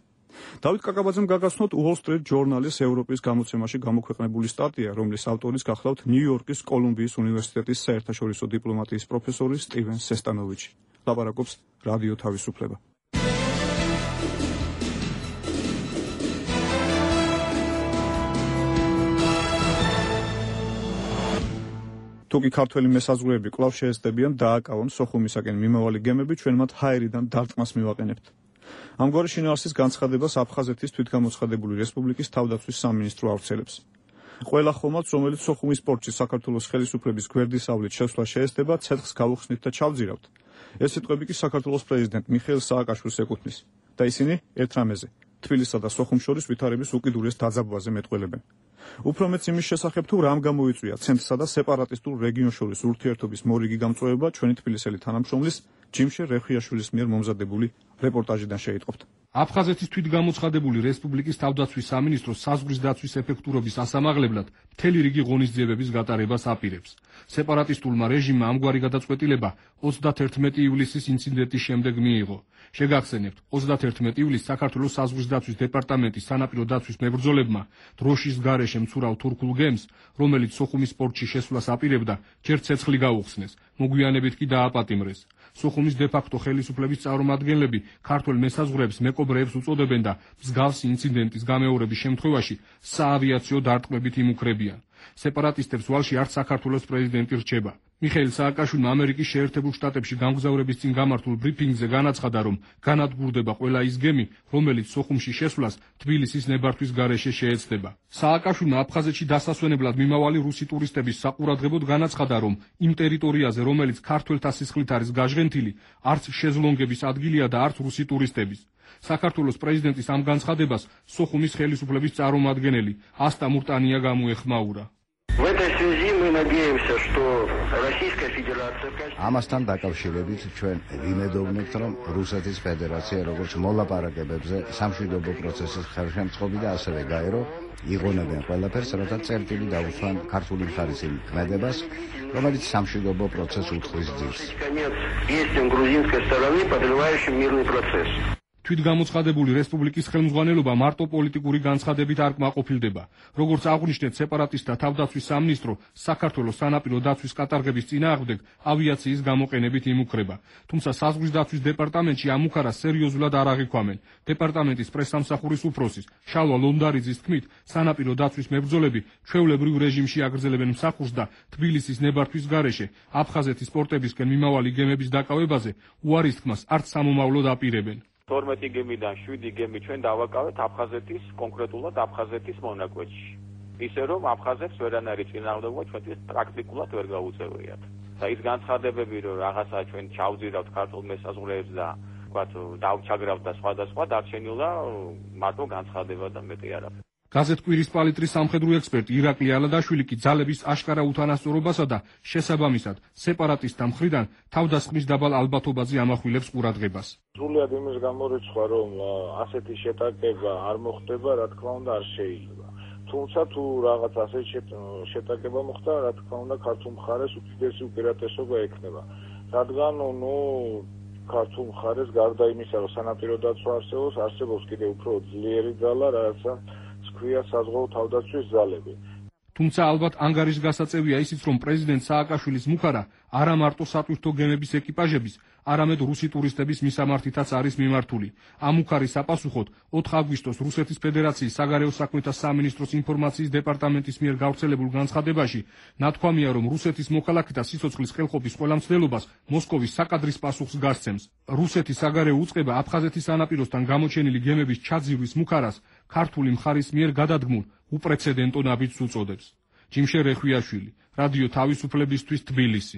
დავით კაკაბაძემ გაგაცნოთ Wall Street Journal-ის ევროპის გამოცემაში გამოქვეყნებული სტატია, რომლის ავტორის გახლავთ ნიუ-იორკის კოლუმბიის უნივერსიტეტის საერთაშორისო დიპლომატიის პროფესორი სტივენ სესტანოვიჩი. ლაპარაკობს რადიო თავისუფლება. თუკი ქართველი მესაზღვრეები კვლავ შეეცდებიან დააკავონ სოხუმისაკენ მიმავალი გემები, ჩვენ მათ ჰაერიდან დარტყმას მივაყენებთ. ამგვარი შინაარსის განცხადებას აფხაზეთის თვითგამოცხადებული რესპუბლიკის თავდაცვის სამინისტრო ავრცელებს. ყველა ხომალდს, რომელიც სოხუმის პორტში საქართველოს ხელისუფლების გვერდისავლით შესვლა შეეცდება, ცეცხლს გავუხსნით და ჩავძირავთ. ეს სიტყვები კი საქართველოს პრეზიდენტ მიხეილ სააკაშვილს ეკუთვნის და ისინი ერთ რამეზე, თბილისსა და სოხუმს შორის ვითარების უკიდურეს დაძაბვაზე მეტყველებენ. უფრო მეც იმის შესახებ, თუ რამ გამოიწვია ცენტრსა და სეპარატისტულ რეგიონს შორის ურთიერთობის მორიგი გამწვევება, ჩვენი თბილისელი თანამშრომლის ჯიმშე რეხვიაშვილის მიერ მომზადებული რეპორტაჟიდან შეიტყობთ. აფხაზეთის თვითგამოცხადებული რესპუბლიკის თავდაცვის სამინისტროს საზღვრის დაცვის ეფექტურობის ასამაღლებლად მთელი რიგი ღონისძიებების გატარებას აპირებს. სეპარატისტულმა რეჟიმმა ამგვარი გადაწყვეტილება ოცდათერთმეტი ივლისის ინციდენტის შემდეგ მიიღო. შეგახსენებთ, ოცდათერთმეტი ივლისს საქართველოს საზღვრის დაცვის დეპარტამენტის სანაპირო დაცვის მებრძოლებმა დროშის გარეშე მცურავ თურქულ გემს, რომელიც სოხუმის პორტში შესვლას აპირებდა, ჯერ ცეცხლი გაუხსნეს, მოგვიანებით კი დააპატიმრეს. სოხუმის დე-ფაქტო ხელისუფლების წარმომადგენლები ქართველ მესაზღვრეებს მეკობრეებს უწოდებენ და მსგავსი ინციდენტის გამეორების შემთხვევაში საავიაციო დარტყმებით იმუქრებიან. სეპარატისტებს ვალში არც საქართველოს პრეზიდენტი რჩება. მიხეილ სააკაშვილმა ამერიკის შეერთებულ შტატებში გამგზავრების წინ გამართულ ბრიფინგზე განაცხადა, რომ განადგურდება ყველა ის გემი, რომელიც სოხუმში შესვლას თბილისის ნებართვის გარეშე შეეცდება. სააკაშვილმა აფხაზეთში დასასვენებლად მიმავალი რუსი ტურისტების საყურადღებოდ განაცხადა, რომ იმ ტერიტორიაზე, რომელიც ქართველთა სისხლით არის გაჟღენთილი, არც შეზლონგების ადგილია და არც რუსი ტურისტების. საქართველოს პრეზიდენტის ამ განცხადებას სოხუმის ხელისუფლების წარმომადგენელი ასტა მურტანია გამოეხმაურა. В этой связи мы надеемся, что ამასთან დაკავშირებით ჩვენ ვიმედოვნებთ, რომ რუსეთის ფედერაცია როგორც მოლაპარაკებებზე სამშვიდობო პროცესის ხელშემწყობი და ასევე გაერო იღონებენ ყველაფერს, რათა წერტილი დაუსვან ქართული მხარის იმ ქმედებას, რომელიც სამშვიდობო პროცესს უთხრის ძირს. თვითგამოცხადებული რესპუბლიკის ხელმძღვანელობა მარტო პოლიტიკური განცხადებით არ კმაყოფილდება. როგორც აღვნიშნეთ სეპარატისტთა თავდაცვის სამინისტრო, საქართველოს სანაპირო დაცვის კატარღების წინააღმდეგ ავიაციის გამოყენებით იმუქრება. თუმცა საზღვრის დაცვის დეპარტამენტში ამ უქარას სერიოზულად არ აღიქვამენ. დეპარტამენტის პრესსამსახურის უფროსის შალვა ლონდარიძის თქმით, სანაპირო დაცვის მებრძოლები ჩვეულებრივ რეჟიმში აგრძელებენ მსახურს და თბილისის ნებართვის გარეშე აფხაზეთის პორტებისკენ მიმავალი გემების დაკავებაზე უარის თქმას არც სამომავლოდ აპირებენ. თორმეტი გემიდან შვიდი გემი ჩვენ დავაკავეთ აფხაზეთის, კონკრეტულად აფხაზეთის მონაკვეთში. ისე რომ აფხაზებს ვერანაირი წინააღმდეგობა ჩვენთვის პრაქტიკულად ვერ გაუწევიათ. და ის განცხადებები, რომ რაღაცა ჩვენ ჩავძირავთ ქართულ მესაზღვრეებს და ვთქვათ, დავჩაგრავთ და სხვადასხვა, დარჩენილა მარტო განცხადება და მეტი არაფერი. გაზეთ კვირის პალიტრის სამხედრო ექსპერტი ირაკლი ალადაშვილი კი ძალების აშკარა უთანასწორობასა და შესაბამისად სეპარატისტთა მხრიდან თავდასხმის დაბალ ალბათობაზე ამახვილებს ყურადღებას. სრულიად იმის გამორიცხვა, რომ ასეთი შეტაკება არ მოხდება, რა თქმა უნდა, არ შეიძლება. თუმცა თუ რაღაც ასეთი შეტაკება მოხდა, რა თქმა უნდა, ქართულ მხარეს უდიდესი უპირატესობა ექნება. რადგან ნუ ქართულ მხარეს გარდა იმისა, რომ სანაპირო დაცვა არსებობს, არსებობს კიდევ უფრო ძლიერი ძალა, რაცა ქვია საზღვაო თავდაცვის ძალები. თუმცა ალბათ ანგარის გასაწევია ისიც, რომ პრეზიდენტ სააკაშვილის მუქარა არა მარტო სატვირთო გემების ეკიპაჟების, არამედ რუსი ტურისტების მისამართითაც არის მიმართული. ამ მუქარის საპასუხოდ ოთხ აგვისტოს რუსეთის ფედერაციის საგარეო საქმეთა სამინისტროს ინფორმაციის დეპარტამენტის მიერ გავრცელებულ განცხადებაში ნათქვამია, რომ რუსეთის მოქალაქეთა სიცოცხლის ხელყოფის ყველა მცდელობას მოსკოვის საკადრის პასუხს გასცემს. რუსეთის საგარეო უწყება აფხაზეთის სანაპიროსთან გამოჩენილი გემების ჩაძირვის მუქარას ქართული მხარის მიერ გადადგმულ უპრეცედენტო ნაბიჯს უწოდებს. ჯიმშე რეხვიაშვილი, რადიო თავისუფლებისთვის, თბილისი.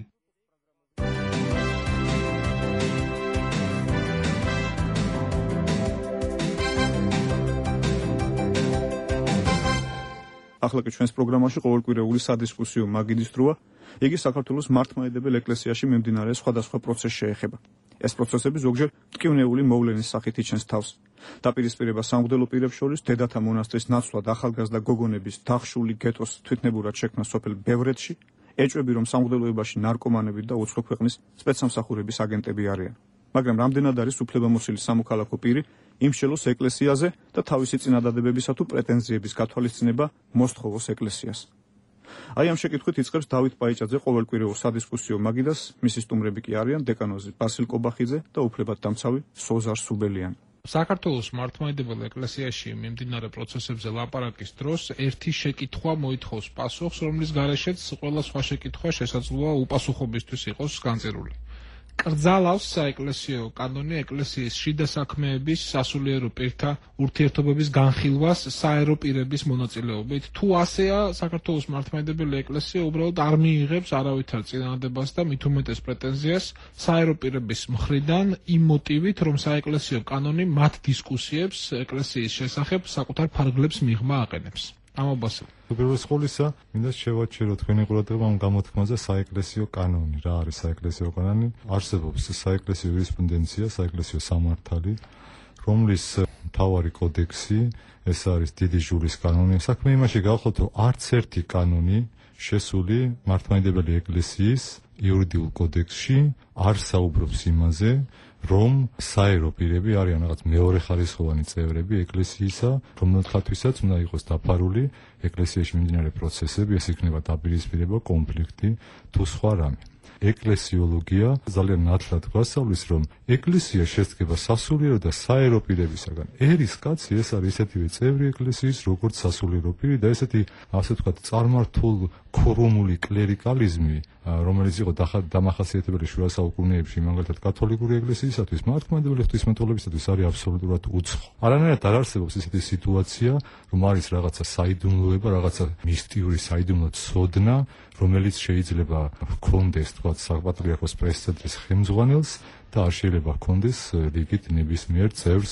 ახლა კი ჩვენს პროგრამაში ყოველკვირეული სადისკუსიო მაგიდის დროა. იგი საქართველოს მართლმადიდებელ ეკლესიაში მიმდინარე სხვადასხვა პროცესს შეეხება. ეს პროცესები ზოგჯერ მტკივნეული მოვლენის სახით იჩენს თავს. დაპირისპირება სამღვდელო პირებს შორის დედათა მონასტრის ნაცვლად ახალგაზრდა გოგონების დახშული გეტოს თვითნებურად შექმნა სოფელ ბევრეთში, ეჭვები, რომ სამღვდელოებაში ნარკომანები და უცხო ქვეყნის სპეცსამსახურების აგენტები არიან. მაგრამ რამდენად არის უფლებამოსილი სამოქალაქო პირი იმსჯელოს ეკლესიაზე და თავისი წინადადებებისა თუ პრეტენზიების გათვალისწინება მოსთხოვოს ეკლესიას. აი ამ შეკითხვით იწყებს დავით პაიჭაძე ყოველკვირეულ სადისკუსიო მაგიდას, მისი სტუმრები კი არიან დეკანოზი ბასილ კობახიძე და უფლებადდამცავი სოზარ სუბელიანი. საქართველოს მართლმადიდებელ ეკლესიაში მიმდინარე პროცესებზე ლაპარაკის დროს ერთი შეკითხვა მოითხოვს პასუხს, რომლის გარეშეც ყველა სხვა შეკითხვა შესაძლოა უპასუხობისთვის იყოს განწერული. კრძალავს საეკლესიო კანონი ეკლესიის შიდა საქმეების სასულიერო პირთა ურთიერთობების განხილვას საერო პირების მონაწილეობით. თუ ასეა, საქართველოს მართლმადიდებელი ეკლესია უბრალოდ არ მიიღებს არავითარ წინადადებას და მით უმეტეს პრეტენზიას საერო პირების მხრიდან იმ მოტივით, რომ საეკლესიო კანონი მათ დისკუსიებს ეკლესიის შესახებ საკუთარ ფარგლებს მიღმა აყენებს. ამობასე. უპირველეს ყოვლისა, მინდა შევაჩერო თქვენი ყურადღება ამ გამოთქმაზე საეკლესიო კანონი. რა არის საეკლესიო კანონი? არსებობს საეკლესიო იურისპრუდენცია, საეკლესიო სამართალი, რომლის მთავარი კოდექსი, ეს არის დიდი ჟურის კანონი. საქმე იმაში გავხოთ, რომ არც ერთი კანონი შესული მართლმადიდებელი ეკლესიის იურიდიულ კოდექსში არ საუბრობს იმაზე, რომ საერო პირები არიან რაღაც მეორეხარისხოვანი წევრები ეკლესიისა, რომელთათვისაც უნდა იყოს დაფარული ეკლესიაში მიმდინარე პროცესები, ეს იქნება დაპირისპირება, კონფლიქტი თუ სხვა რამე. ეკლესიოლოგია ძალიან ნათლად გვასწავლის, რომ ეკლესია შედგება სასულიერო და საერო პირებისაგან. ერის კაცი ეს არის ისეთივე წევრი ეკლესიის, როგორც სასულიერო პირი და ესეთი, ასე ვთქვათ, წარმართულ ქორუმული კლერიკალიზმი, რომელიც იყო დამახასიათებელი შუა საუკუნეებში, მაგალითად კათოლიკური ეკლესიისათვის, მართლმადიდებელი ღვთისმეტყველებისათვის არის აბსოლუტურად უცხო. არანაირად არ არსებობს ისეთი სიტუაცია, რომ არის რაღაცა საიდუმლოება, რაღაცა მისტიური საიდუმლო ცოდნა, რომელიც შეიძლება ჰქონდეს, თქვათ, საპატრიარქოს პრესცენტრის ხელმძღვანელს და არ შეიძლება ჰქონდეს რიგით ნებისმიერ წევრს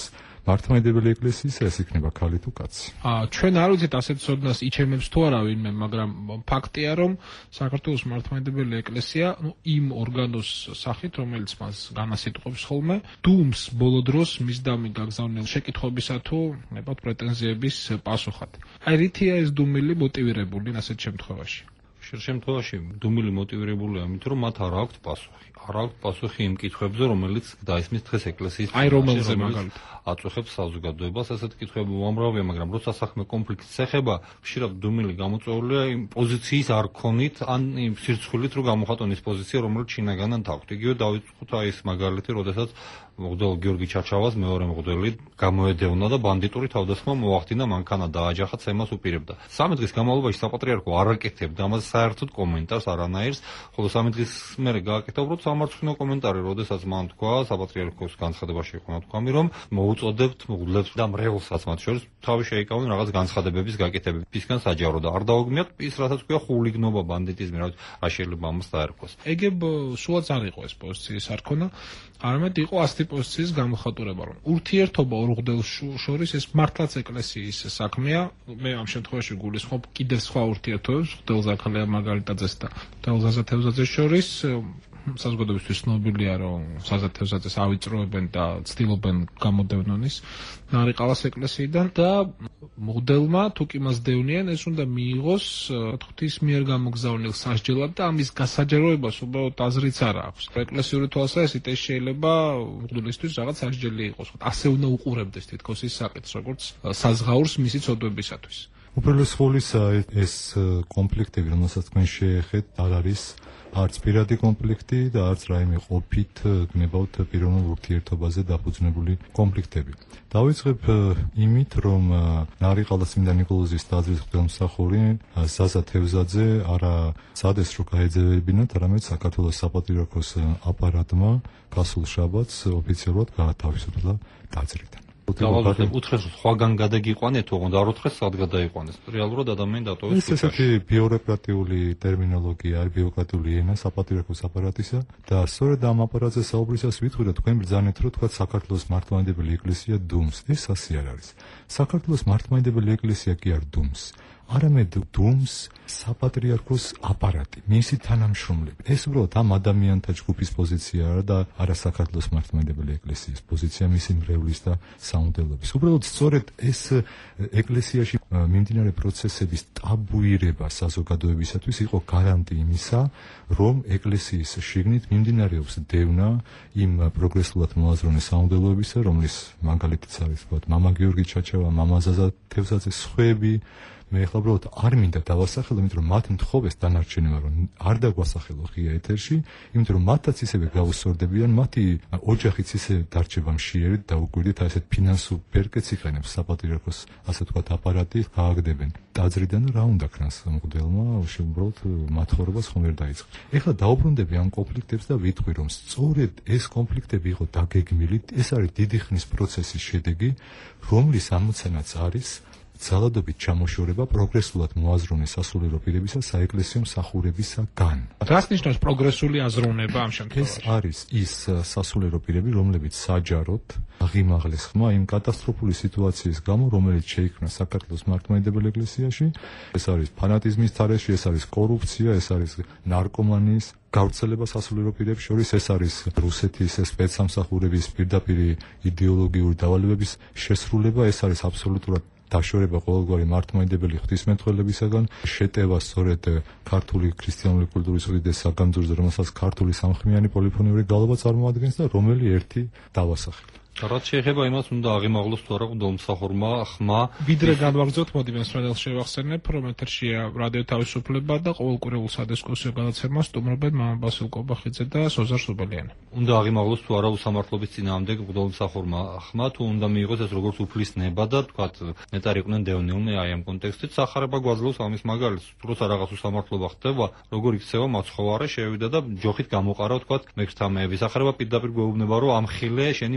მართლმადიდებელი ეკლესიის ეს იქნება ქალი თუ კაცი. აა ჩვენ არ ვიცით ასეთ ცოდნას იჩემებს თუ არა ვინმე, მაგრამ ფაქტია რომ საქართველოს მართლმადიდებელი ეკლესია იმ ორგანოს სახით, რომელიც მას განასიტყვებს ხოლმე, დუმს ბოლო დროს მისდამი გაგზავნილ შეკითხვებისა თუ ნებავთ პრეტენზიების პასუხად. აი რითია ეს დუმილი მოტივირებული ასეთ შემთხვევაში? ხშირ შემთხვევაში დუმილი მოტივირებულია ამით, რომ მათ არ აქვთ პასუხი. არ აქვთ პასუხი იმ კითხვებზე, რომელიც დაისმის დღეს ეკლესიის აი რომელზე მაგალითად აწუხებს საზოგადოებას, ასეთ კითხვები უამრავია, მაგრამ როცა საქმე კონფლიქტს ეხება, ხშირად დუმილი გამოწვეულია იმ პოზიციის არ ქონით, ან იმ სირცხვილით, რომ გამოხატონ ის პოზიცია, რომელიც შინაგანად აქვთ. იგივე დავიწყოთ აი ეს მაგალითი, როდესაც მღვდელ გიორგი ჩაჩავას მეორე მღვდელი გამოედევნა და ბანდიტური თავდასხმა მოახდინა, მანქანა დააჯახა, ცემას უპირებდა. სამი დღის განმავლობაში საპატრიარქო არ აკეთებდა ამაზე საერთოდ კომენტარს არანაირს, ხოლო სამი დღის მერე გააკეთა უბრალოდ სამარცხინო კომენტარი, როდესაც მან თქვა საპატრიარქოს განცხადებაში იყო ნათქვამი, რომ მოუწოდებთ მღვდლებს და მრევლსაც მათ შორის თავი შეიკავონ რაღაც განცხადებების გაკეთებისგან საჯარო და არ დაუგმიათ ის, რასაც ქვია ხულიგნობა, ბანდიტიზმი, რა რა შეიძლება ამას დაერქვას. ეგებ სულაც არ იყო ეს პოზიციის არქონა, არამედ იყო ასეთი პოზიციის გამოხატულება, რომ ურთიერთობა ორ მღვდელს შორის ეს მართლაც ეკლესიის საქმეა. მე ამ შემთხვევაში გულისხმობ კიდევ სხვა ურთიერთობებს მღვდელ ზაქალია მარგალიტაძეს და მღვდელ ზაზა თევზაძეს შორის. საზოგადოებისთვის ცნობილია, რომ ზაზა თევზაძეს ავიწროებენ და ცდილობენ გამოდევნონ ის ნარიყალას ეკლესიიდან და მღვდელმა თუ კი მას დევნიან, ეს უნდა მიიღოს ღვთის მიერ გამოგზავნილ სასჯელად და ამის გასაჯეროებას უბრალოდ აზრიც არ აქვს. ეკლესიური თვალსაზრისით ეს შეიძლება მღვდლისთვის რაღაც სასჯელი იყოს. ასე უნდა უყურებდეს თითქოს ის საკითხს, როგორც საზღაურს მისი ცოდვებისათვის. უპირველეს ყოვლისა ეს კონფლიქტები, რომელსაც თქვენ შეეხეთ, არ არის არც პირადი კონფლიქტი და არც რაიმე ყოფით გნებავთ პიროვნულ ურთიერთობაზე დაფუძნებული კონფლიქტები. დავიწყებ იმით, რომ ნარიყალას წმინდა ნიკოლოზის ტაძრის მღვდელმსახური ზაზა თევზაძე არა სადეს რომ გაეძევებინათ, არამედ საქართველოს საპატრიარქოს აპარატმა გასულ შაბათს ოფიციალურად გაათავისუფლა ტაძრიდან. დავაღვიძებ უთხრეს სხვაგან გადაგიყვანეთ, ოღონდ არ უთხრეს სად გადაიყვანეს. რეალურად ადამიანი დატოვეს ეს ესეთი ბიუროკრატიული ტერმინოლოგია, არის ბიუროკრატიული ენა საპატრიარქოს აპარატისა და სწორედ ამ აპარატზე საუბრისას ვიტყვი, რომ თქვენ ბრძანეთ, რომ თქვა საქართველოს მართლმადიდებელი ეკლესია დუმს. ეს ასე არ არის. საქართველოს მართლმადიდებელი ეკლესია კი არ დუმს. არამედ დუმს საპატრიარქოს აპარატი, მისი თანამშრომლები. ეს უბრალოდ ამ ადამიანთა ჯგუფის პოზიციაა და არა საქართველოს მართლმადიდებელი ეკლესიის პოზიცია მისი მრევლის და სამღვდელობის. უბრალოდ სწორედ ეს ეკლესიაში მიმდინარე პროცესების ტაბუირება საზოგადოებისათვის იყო გარანტი იმისა, რომ ეკლესიის შიგნით მიმდინარეობს დევნა იმ პროგრესულად მოაზროვნე სამღვდელოებისა, რომლის მაგალითიც არის ვთქვათ მამა გიორგი ჩაჩავა, მამა ზაზა თევზაძე, სხვები. მე ახლა უბრალოდ არ მინდა დავასახელო, იმიტომ რომ მათ მთხოვეს დანარჩენება, რომ არ დაგვასახელო ღია ეთერში, იმიტომ რომ მათაც ისევე გაუსწორდებიან, მათი ოჯახიც ისე დარჩება მშიერით და უგვირდით ასეთ ფინანსურ ბერკეტს იყენებს საპატრიარქოს, ასე ვთქვათ, აპარატი გააგდებენ ტაძრიდან, რა უნდა ქნას მღვდელმა, უბრალოდ მათხოვრებას ხომ ვერ დაიწყო. ეხლა დაუბრუნდები ამ კონფლიქტებს და ვიტყვი, რომ სწორედ ეს კონფლიქტები იყო დაგეგმილი, ეს არის დიდი ხნის პროცესის შედეგი, რომლის ამოცანაც არის ძალადობით ჩამოშორება პროგრესულად მოაზროვნე სასულიერო პირებისა საეკლესიო მსახურებისაგან. რას ნიშნავს პროგრესული აზროვნება ამ შემთხვევაში? ეს არის ის სასულიერო პირები, რომლებიც საჯაროდ აღიმაღლეს ხმა იმ კატასტროფული სიტუაციის გამო, რომელიც შეიქმნა საქართველოს მართლმადიდებელი ეკლესიაში. ეს არის ფანატიზმის თარეში, ეს არის კორუფცია, ეს არის ნარკომანიის გავრცელება სასულიერო პირებს შორის, ეს არის რუსეთის სპეცსამსახურების პირდაპირი იდეოლოგიური დავალებების შესრულება, ეს არის აბსოლუტურად დაშორება ყოველგვარი მართლმადიდებელი ღვთისმეტყველებისაგან, შეტევა სწორედ ქართული ქრისტიანული კულტურის უდიდეს საგამძურზე, რომელსაც ქართული სამხმიანი პოლიფონიური გალობა წარმოადგენს და რომელი ერთი დავასახელე. რაც შეეხება იმას, უნდა აღიმაღლოს თუ არა მღვდელმსახურმა ხმა. ვიდრე განვაგრძოთ, მოდი მე სრადელ შევახსენებ, რომ ეთერშია რადიო თავისუფლება და ყოველკვირეულ სადისკუსიო გადაცემას სტუმრობენ მამა ბასილ კობახიძე და სოზარ სუბელიანი. უნდა აღიმაღლოს თუ არა უსამართლობის წინააღმდეგ მღვდელმსახურმა ხმა, თუ უნდა მიიღოს ეს როგორც უფლის ნება და თქვათ ნეტარიყვნენ დევნილნი აი ამ კონტექსტით სახარება გვაძლევს ამის მაგალითს. როცა რაღაც უსამართლობა ხდება, როგორ იქცევა მაცხოვარი შევიდა და ჯოხით გამოყარა თქვათ მექსთამეების. სახარება პირდაპირ გვეუბნება, რომ ამ ხილე შენი მოყვას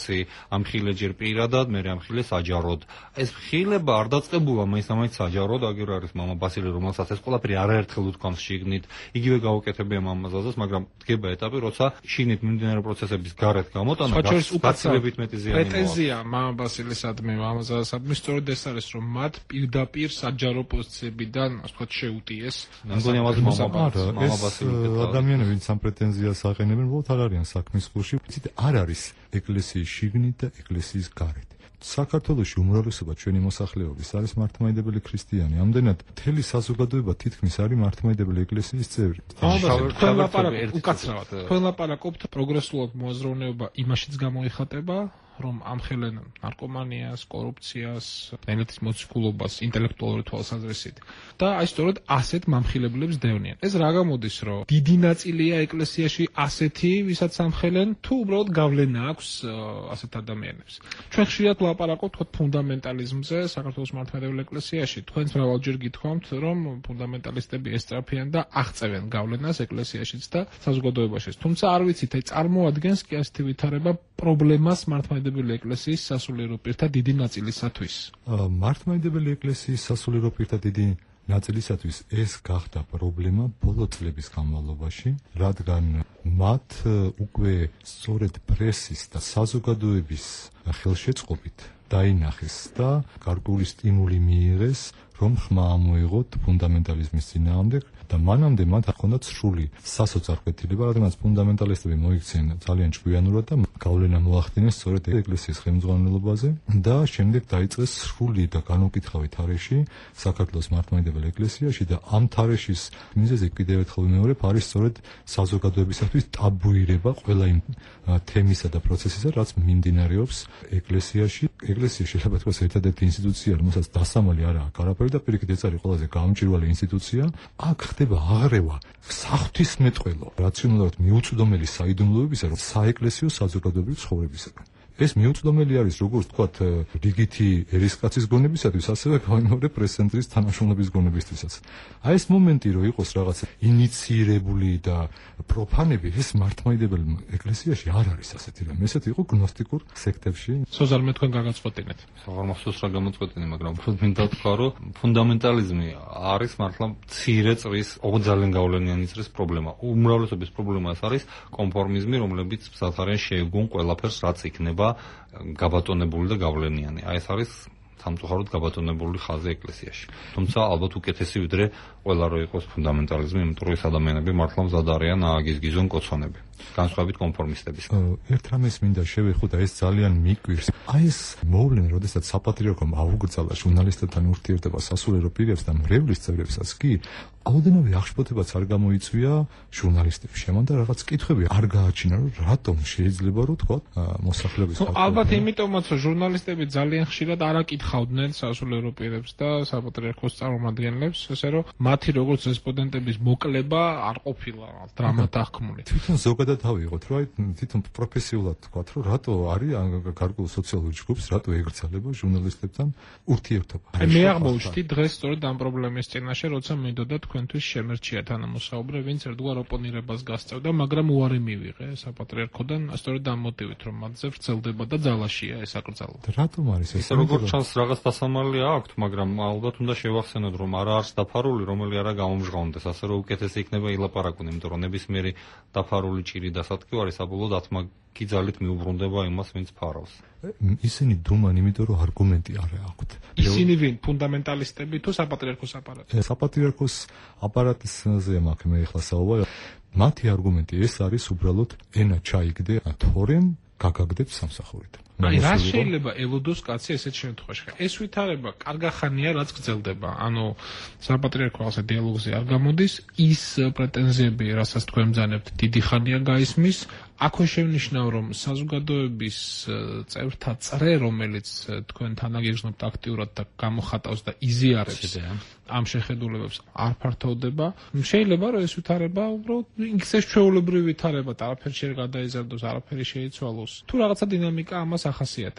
კაცი ამხილე ჯერ პირადად, მე ამ ხილე საჯაროდ. ეს ხილება არ დაწყებულა მაინც-ამაინც საჯაროდ, აგერ არის მამა ბასილი, რომელსაც ეს ყველაფერი არაერთხელ უთქვამს შიგნით. იგივე გაუკეთებია მამა ზაზას, მაგრამ დგება ეტაპი, როცა შიგნით მიმდინარე პროცესების გარეთ გამოტანა გაცილებით მეტი ზიანი მოაქვს. პრეტენზია მამა ბასილისადმი, მამა ზაზასადმი სწორედ ეს არის, რომ მათ პირდაპირ საჯარო პოზიციებიდან, ასე ვთქვათ, შეუტიეს. მგონი ამაზე მამა ბასილი ადამიანები ვინც ამ პრეტენზიას აყენებენ, უბრალოდ არ არიან საქმის ხურში. იცით, არ არის ეკლესიის შიგნით და ეკლესიის გარეთ. საქართველოში უმრავლესობა ჩვენი მოსახლეობის არის მართლმადიდებელი ქრისტიანი. ამდენად მთელი საზოგადოება თითქმის არის მართლმადიდებელი ეკლესიის წევრი. თქვენ ლაპარაკობთ უკაცრავად. თქვენ ლაპარაკობთ პროგრესულად მოაზროვნეობა იმაშიც გამოიხატება, რომ ამხელენ ნარკომანიას, კორუფციას, ენეთის მოციქულობას ინტელექტუალური თვალსაზრისით. და აი სწორედ ასეთ მამხილებლებს დევნიან. ეს რა გამოდის, რომ დიდი ნაწილია ეკლესიაში ასეთი, ვისაც ამხელენ, თუ უბრალოდ გავლენა აქვს ასეთ ადამიანებს. ჩვენ ხშირად ვლაპარაკობთ თქო ფუნდამენტალიზმზე საქართველოს მართლმადიდებელ ეკლესიაში. თქვენც მრავალჯერ გითხოვთ, რომ ფუნდამენტალისტები ესწრაფიან და აღწევენ გავლენას ეკლესიაშიც და საზოგადოებაშიც. თუმცა არ ვიცით, აი წარმოადგენს კი ასეთი ვითარება პრობლემას მართლმადიდებელი ეკლესიის სასულიერო პირთა დიდი ნაწილისათვის. მართლმადიდებელი ეკლესიის სასულიერო პირთა დიდი ნაწილისათვის ეს გახდა პრობლემა ბოლო წლების განმავლობაში, რადგან მათ უკვე სწორედ პრესის და საზოგადოების ხელშეწყობით დაინახეს და გარკვეული სტიმული მიიღეს, რომ ხმა ამოიღოთ ფუნდამენტალიზმის წინააღმდეგ და მანამდე მათ ჰქონდათ სრული სასოწარკვეთილება, რადგანაც ფუნდამენტალისტები მოიქცნენ ძალიან ჭკვიანურად და გავლენა მოახდინეს სწორედ ეკლესიის ხელმძღვანელობაზე და შემდეგ დაიწყეს სრული და განუკითხავი თარეში საქართველოს მართლმადიდებელ ეკლესიაში და ამ თარეშის მიზეზი კიდევ ერთხელ ვიმეორებ არის სწორედ საზოგადოებისათვის ტაბუირება ყველა იმ თემისა და პროცესისა, რაც მიმდინარეობს ეკლესიაში. ეკლესია შეიძლება თქვას ერთადერთი ინსტიტუცია, რომელსაც დასამალი არ აქვს არაფერი და პირიქით ეს არის ყველაზე გამჭვირვალე ინსტიტუცია. აქ ხდება აღრევა საღვთისმეტყველო რაციონალურად მიუწვდომელი საიდუმლოებისა, რომ საეკლესიო საზოგადოებრივი ცხოვრებისაგან. ეს მიუწვდომელი არის როგორც ვთქვათ რიგითი ერისკაცის გონებისათვის, ასევე გავიმეორებ პრეს-ცენტრის თანამშრომლების გონებისთვისაც. აი ეს მომენტი რომ იყოს რაღაც ინიციირებული და პროფანები, ეს მართლმადიდებელ ეკლესიაში არ არის ასეთი რამე. ესეთი იყო გნოსტიკურ სექტებში. სოზარ მე თქვენ გაგაწყვეტინეთ. აღარ მახსოვს რა გამოწყვეტინე, მაგრამ მინდა თქვა, რომ ფუნდამენტალიზმი არის მართლა მცირე წრის, ოღონდ ძალიან გავლენიანი წრის პრობლემა. უმრავლესობის პრობლემა ეს არის კონფორმიზმი, რომლებიც მსახარენ შეეგუონ ყველაფერს, რაც იქნება გაბატონებული და გავლენიანი. აი ეს არის სამწუხაროდ გაბატონებული ხაზი ეკლესიაში. თუმცა ალბათ უკეთესი ვიდრე ყველა რო იყოს ფუნდამენტალიზმი, იმიტომ რომ ეს ადამიანები მართლა მზად არიან ააგიზგიზონ კოცონები. განსხვავებით კონფორმისტების. ერთ რამეს მინდა შევეხო და ეს ძალიან მიკვირს. აი ეს მოვლენა, როდესაც საპატრიარქომ აუგრძალა ჟურნალისტებთან ურთიერთობა სასულიერო პირებს და მრევლის წევრებსაც კი აუდენოვი აღშფოთებაც არ გამოიწვია ჟურნალისტებს. შემან და რაღაც კითხვები არ გააჩინა, რომ რატომ შეიძლება რომ თქვა მოსახლეობის ხალხი. ალბათ იმიტომაც რომ ჟურნალისტები ძალიან ხშირად არ აკითხავდნენ სასულიერო პირებს და საპატრიარქოს წარმომადგენლებს, ესე რომ მათი როგორც რესპონდენტების მოკლება არ ყოფილა დრამატახმული. თვითონ ზოგადად ავიღოთ, რომ აი თვითონ პროფესიულად თქვათ, რომ რატო არის გარკვეულ სოციალურ ჯგუფს, რატო ეკრძალება ჟურნალისტებთან ურთიერთობა. მე აღმოჩნდი დღეს სწორედ ამ პრობლემის წინაშე, როცა მინდოდა თქვენთვის შემერჩია თანამოსაუბრე, ვინც ერთგვარ ოპონირებას გასწევდა, მაგრამ უარი მივიღე საპატრიარქოდან, სწორედ ამ მოტივით, რომ მათზე ვრცელდება და ძალაშია ეს აკრძალვა. რატომ არის ეს? როგორც ჩანს რაღაც დასამალი აქვს, მაგრამ ალბათ უნდა შევახსენოთ, რომ არა არის დაფარული, რომელი არა გამომჟღავნდეს, ასე რომ უკეთესი იქნება ილაპარაკონ, იმიტომ რომ ნებისმიერი დაფარული ჭირი დასათქივარი საბოლოოდ ათმაგი ძალით მიუბრუნდება იმას, ვინც ფარავს. ისინი დუმან, იმიტომ რომ არგუმენტი არ აქვთ. ისინი ვინ? ფუნდამენტალისტები თუ საპატრიარქოს აპარატი? საპატრიარქოს აპარატისზე მაქვს მე ახლა საუბარი. მათი არგუმენტი ეს არის უბრალოდ ენა ჩაიგდე თორემ გაგაგდებს სამსახურით. აი რა შეიძლება ელოდოს კაცი ესეთ შემთხვევაში? ეს ვითარება კარგახანია რაც გრძელდება. ანუ საპატრიარქო ასე დიალოგზე არ გამოდის, ის პრეტენზიები, რასაც თქვენ ბრძანებთ, დიდი ხანია გაისმის. აქვე შევნიშნავ, რომ საზოგადოების წევრთა წრე, რომელიც თქვენ თანაგეგრძნობთ აქტიურად და გამოხატავს და იზიარებს ამ შეხედულებებს, არ ფართოვდება. შეიძლება რომ ეს ვითარება უბრალოდ იქცეს ჩვეულებრივი ვითარება და არაფერი შეერ გადაიზარდოს, არაფერი შეიცვალოს. თუ რაღაცა დინამიკა ამას ახასიათებს.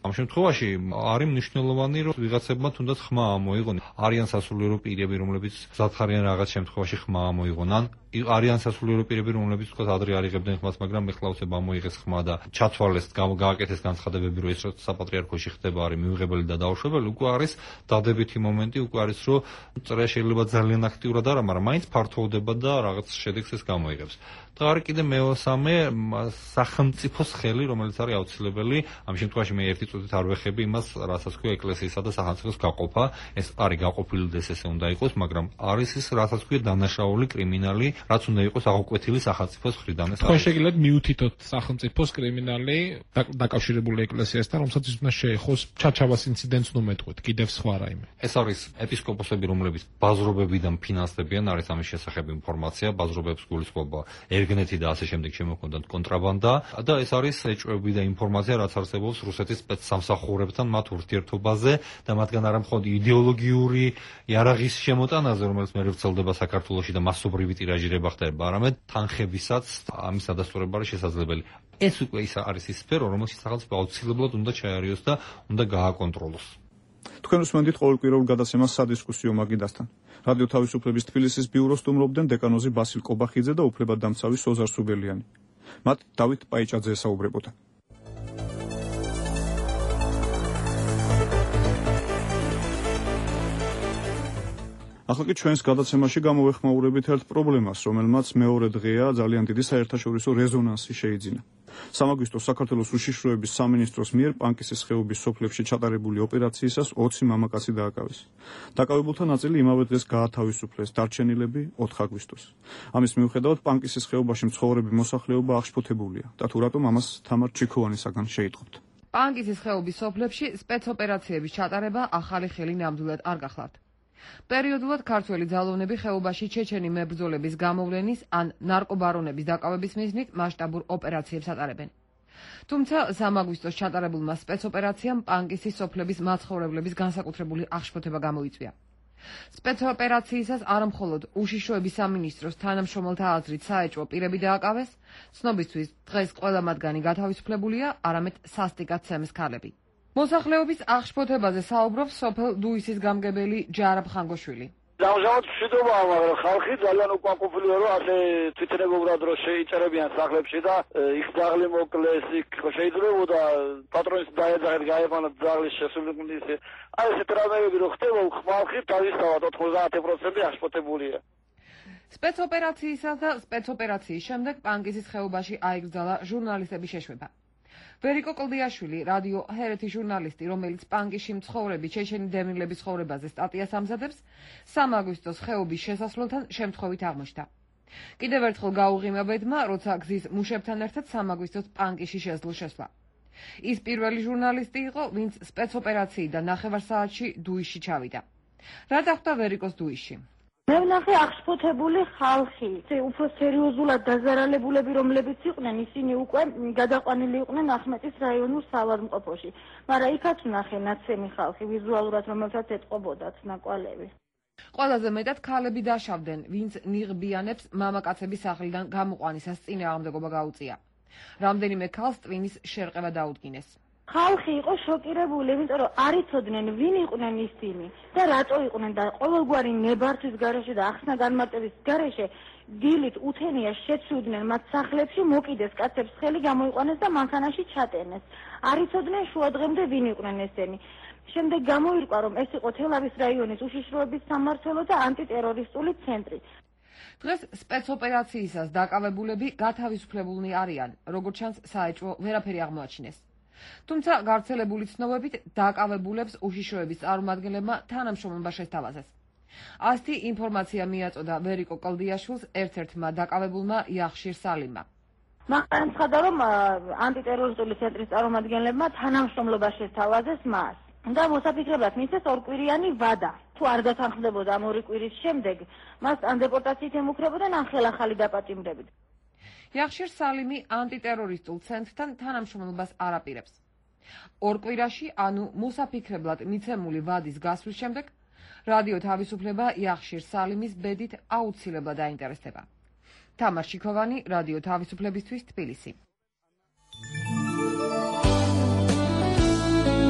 ამ შემთხვევაში არის მნიშვნელოვანი, რომ ვიღაცებმა თუნდაც ხმა ამოიღონ. არიან სასულიერო პირები, რომლებიც ზათხარიან რაღაც შემთხვევაში ხმა ამოიღონ, ან არიან სასულიერო პირები, რომლებიც თქო ადრე არიღებდნენ ხმას, მაგრამ ეხლა უცებ ამოიღეს ხმა და ჩათვალეს, გააკეთეს განცხადებები, რომ ეს რაც საპატრიარქოში ხდება არის მიუღებელი და დაუშვებელი, უკვე არის დადებითი მომენტი, უკვე არის, რომ წრე შეიძლება ძალიან აქტიურად არა, მაგრამ მაინც ფართოვდება და რაღაც შედეგს ეს გამოიღებს. და არის კიდე მესამე სახელმწიფოს ხელი, რომელიც არის აუცილებელი. ამ შემთხვევაში მე ერთი წუთით არ ვეხები იმას, რასაც ქვია ეკლესიისა და სახელმწიფოს გაყოფა. ეს არის გაყოფილი და ეს ესე უნდა იყოს, მაგრამ არის ის, რასაც ქვია დანაშაული კრიმინალი, რაც უნდა იყოს აღკვეთილი სახელმწიფოს მხრიდან. ეს თქვენ შეგიძლიათ მიუთითოთ სახელმწიფოს კრიმინალი დაკავშირებული ეკლესიასთან, რომელსაც ის უნდა შეეხოს ჩაჩავას ინციდენტს ნუ მეტყვით, კიდევ სხვა რაიმე. ეს არის ეპისკოპოსები, რომლებიც ბაზრობებიდან ფინანსდებიან, არის ამის შესახებ ინფორმაცია, ბაზრობებს გულისხმობა ერგნეთი და ასე შემდეგ შემოქმნათ კონტრაბანდა და ეს არის ეჭვები და ინფორმაცია, რაც არსებობს რუსეთის სპეცსამსახურებთან მათ ურთიერთობაზე და მათგან არა მხოლოდ იდეოლოგიური იარაღის შემოტანაზე, რომელიც მე ვრცელდება საქართველოში და მასობრივი ტირაჟირება ხდება, არამედ თანხებისაც ამის ადასტურება არის შესაძლებელი. ეს უკვე ის არის ის სფერო, რომელშიც სახელმწიფო აუცილებლად უნდა ჩაერიოს და უნდა გააკონტროლოს. თქვენ უსმენთ ყოველკვირეულ გადაცემას სადისკუსიო მაგიდასთან. რადიო თავისუფლების თბილისის ბიუროს სტუმრობდნენ დეკანოზი ბასილ კობახიძე და უფლებადამცავი სოზარ სუბელიანი. მათ დავით პაიჭაძე ესაუბრებოდა. ახლა კი ჩვენს გადაცემაში გამოვეხმაურებით ერთ პრობლემას, რომელმაც მეორე დღეა ძალიან დიდი საერთაშორისო რეზონანსი შეიძინა. სამაგისტრო საქართველოს უშიშროების სამინისტროს მიერ პანკისის ხეობის სოფლებში ჩატარებული ოპერაციისას ოცი მამაკაცი დააკავეს. დაკავებულთა ნაწილი იმავე დღეს გაათავისუფლეს, დარჩენილები ოთხ აგვისტოს. ამის მიუხედავად პანკისის ხეობაში მცხოვრები მოსახლეობა აღშფოთებულია და თუ რატომ ამას თამარ ჩიქოვანისაგან შეიტყობთ. პანკისის ხეობის სოფლებში სპეცოპერაციების ჩატარება ახალი ხელი ნამდვილად არ გახლავთ. პერიოდულად ქართველი ძალოვნები ხეობაში ჩეჩენი მებრძოლების გამოვლენის ან ნარკობარონების დაკავების მიზნით მასშტაბურ ოპერაციებს ატარებენ. თუმცა სამ აგვისტოს ჩატარებულმა სპეცოპერაციამ პანკისის სოფლების მაცხოვრებლების განსაკუთრებული აღშფოთება გამოიწვია. სპეცოპერაციისას არამხოლოდ უშიშროების სამინისტროს თანამშრომელთა აზრით საეჭვო პირები დააკავეს, ცნობისთვის დღეს ყველა მათგანი გათავისუფლებულია, არამედ სასტიკად ცემეს ქალები. მოსახლეობის აღშფოთებაზე საუბრობს სოფელ დუისის გამგებელი ჯარაბ ხანგოშვილი. ამჟამად მშვიდობაა, მაგრამ ხალხი ძალიან უკმაყოფილია, რომ ასე თვითნებურად რო შეიჭერებიან სახლებში და იქ ძაღლი მოკლეს, იქ შეიძლებოდა პატრონის დაეძახეთ, გაეფანათ ძაღლის შესულიყნის. აი ესეთ რამეები რო ხდება, ხალხი თავისთავად ოთხმოცდაათი პროცენტი აღშფოთებულია. სპეცოპერაციისა და სპეცოპერაციის შემდეგ პანკისის ხეობაში აიგრძალა ჟურნალისტების შეშვება. ვერიკო კლდიაშვილი, რადიო ჰერეთის ჟურნალისტი, რომელიც პანკისში მცხოვრები ჩეჩენი დევნილების ცხოვრებაზე სტატიას ამზადებს, სამ აგვისტოს ხეობის შესასვლელთან შემთხვევით აღმოჩნდა. კიდევ ერთხელ გაუღიმებედმა, როცა გზის მუშებთან ერთად სამ აგვისტოს პანკისში შეძლო შესვლა. ის პირველი ჟურნალისტი იყო, ვინც სპეცოპერაციიდან ნახევარ საათში დუისში ჩავიდა. რა დახვდა ვერიკოს დუისში? მე ვნახე აღშფოთებული ხალხი, უფრო სერიოზულად დაზარალებულები, რომლებიც იყვნენ, ისინი უკვე გადაყვანილი იყვნენ ახმეტის რაიონულ საავადმყოფოში. მაგრამ იქაც ვნახე ნაცემი ხალხი, ვიზუალურად რომელსაც ეტყობოდათ ნაკვალევი. ყველაზე მეტად ქალები დაშავდნენ, ვინც ნიღბიანებს მამაკაცების სახლიდან გამოყვანისას წინააღმდეგობა გაუწია. რამდენიმე ქალს ტვინის შერყევა დაუდგინეს. ხალხი იყო შოკირებული, იმიტომ რომ არ იცოდნენ ვინ იყვნენ ისინი და რატო იყვნენ და ყოველგვარი ნებართვის გარეშე და ახსნა განმარტების გარეშე დილით უთენია შეცვლიდნენ მათ სახლებში, მოკიდეს კაცებს ხელი გამოიყვანეს და მანქანაში ჩატენეს. არ იცოდნენ შუადღემდე ვინ იყვნენ ესენი. შემდეგ გამოირკვა, რომ ეს იყო თელავის რაიონის უშიშროების სამმართველო და ანტიტერორისტული ცენტრი. დღეს სპეცოპერაციისას დაკავებულები გათავისუფლებულნი არიან, როგორც ჩანს საეჭვო ვერაფერი აღმოაჩინეს. თუმცა გავრცელებული ცნობებით დაკავებულებს უშიშროების წარმომადგენლებმა თანამშრომლობა შესთავაზეს. ასეთი ინფორმაცია მიაწოდა ვერიკო კლდიაშვილს ერთ-ერთმა დაკავებულმა იახშირ სალიმმა. მახარემ ცხადა, რომ ანტიტერორისტული ცენტრის წარმომადგენლებმა თანამშრომლობა შესთავაზეს მას და მოსაფიქრებლად მისცეს ორკვირიანი ვადა. თუ არ დათანხმდებოდა ამ ორი კვირის შემდეგ, მას ან დეპორტაციით ემუქრებოდნენ, ან ხელახალი დაპატიმრებით. იახშირ სალიმი ანტიტერორისტულ ცენტრთან თანამშრომლობას არ აპირებს. ორ კვირაში, ანუ მოსაფიქრებლად მიცემული ვადის გასვლის შემდეგ, რადიო თავისუფლება იახშირ სალიმის ბედით აუცილებლად დაინტერესდება. თამარ ჩიქოვანი, რადიო თავისუფლებისთვის, თბილისი.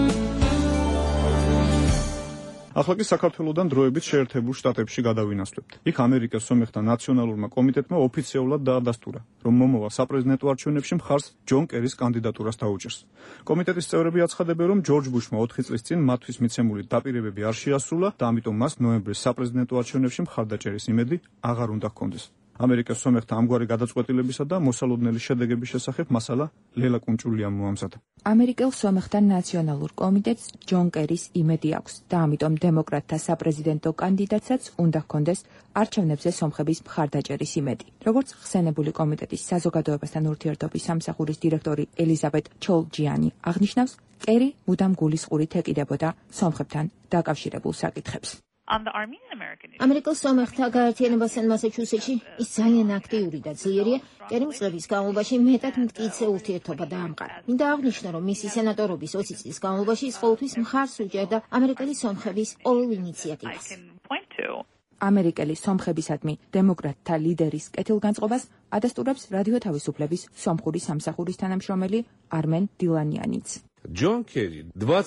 ახლა კი საქართველოსთან დროებით შეერთებულ შტატებში გადავინასვლებთ. იქ ამერიკის სომეხთა ნაციონალურმა კომიტეტმა ოფიციალურად დაადასტურა, რომ მომავალ საპრეზიდენტო არჩევნებში მხარს ჯონ კერის კანდიდატურას დაუჭერს. კომიტეტის წევრები აცხადებენ, რომ ჯორჯ ბუშმა ოთხი წლის წინ მათთვის მიცემული დაპირებები არ შეასრულა და ამიტომ მას ნოემბრის საპრეზიდენტო არჩევნებში მხარდაჭერის იმედი აღარ უნდა ჰქონდეს. ამერიკის სომეხთა ამგვარი გადაწყვეტილებისა და მოსალოდნელი შედეგების შესახებ მასალა ლელა კუნჭულიამ მოამზადა. ამერიკელ სომეხთა ნაციონალურ კომიტეტს ჯონ კერის იმედი აქვს და ამიტომ დემოკრატთა საპრეზიდენტო კანდიდატსაც უნდა ჰქონდეს არჩევნებზე სომხების მხარდაჭერის იმედი. როგორც ხსენებული კომიტეტის საზოგადოებასთან ურთიერთობის სამსახურის დირექტორი ელიზაბეთ ჩოლჯიანი აღნიშნავს, კერი მუდამ გულისყურით ეკიდებოდა სომხებთან დაკავშირებულ საკითხებს. ამერიკელ სომეხთა გაერთიანებასთან მასაჩუსეტსში ის ძალიან აქტიური და ძლიერია. კერიმ წლების განმავლობაში მეტად მტკიცე ურთიერთობა დაამყარა. მინდა აღნიშნო, რომ მისი სენატორობის ოცი წლის განმავლობაში ის ყოველთვის მხარს უჭერდა ამერიკელი სომხების ყოველ ინიციატივას. ამერიკელი სომხებისადმი დემოკრატთა ლიდერის კეთილგანწყობას ადასტურებს რადიო თავისუფლების სომხური სამსახურის თანამშრომელი არმენ დილანიანიც. ჯონ კერი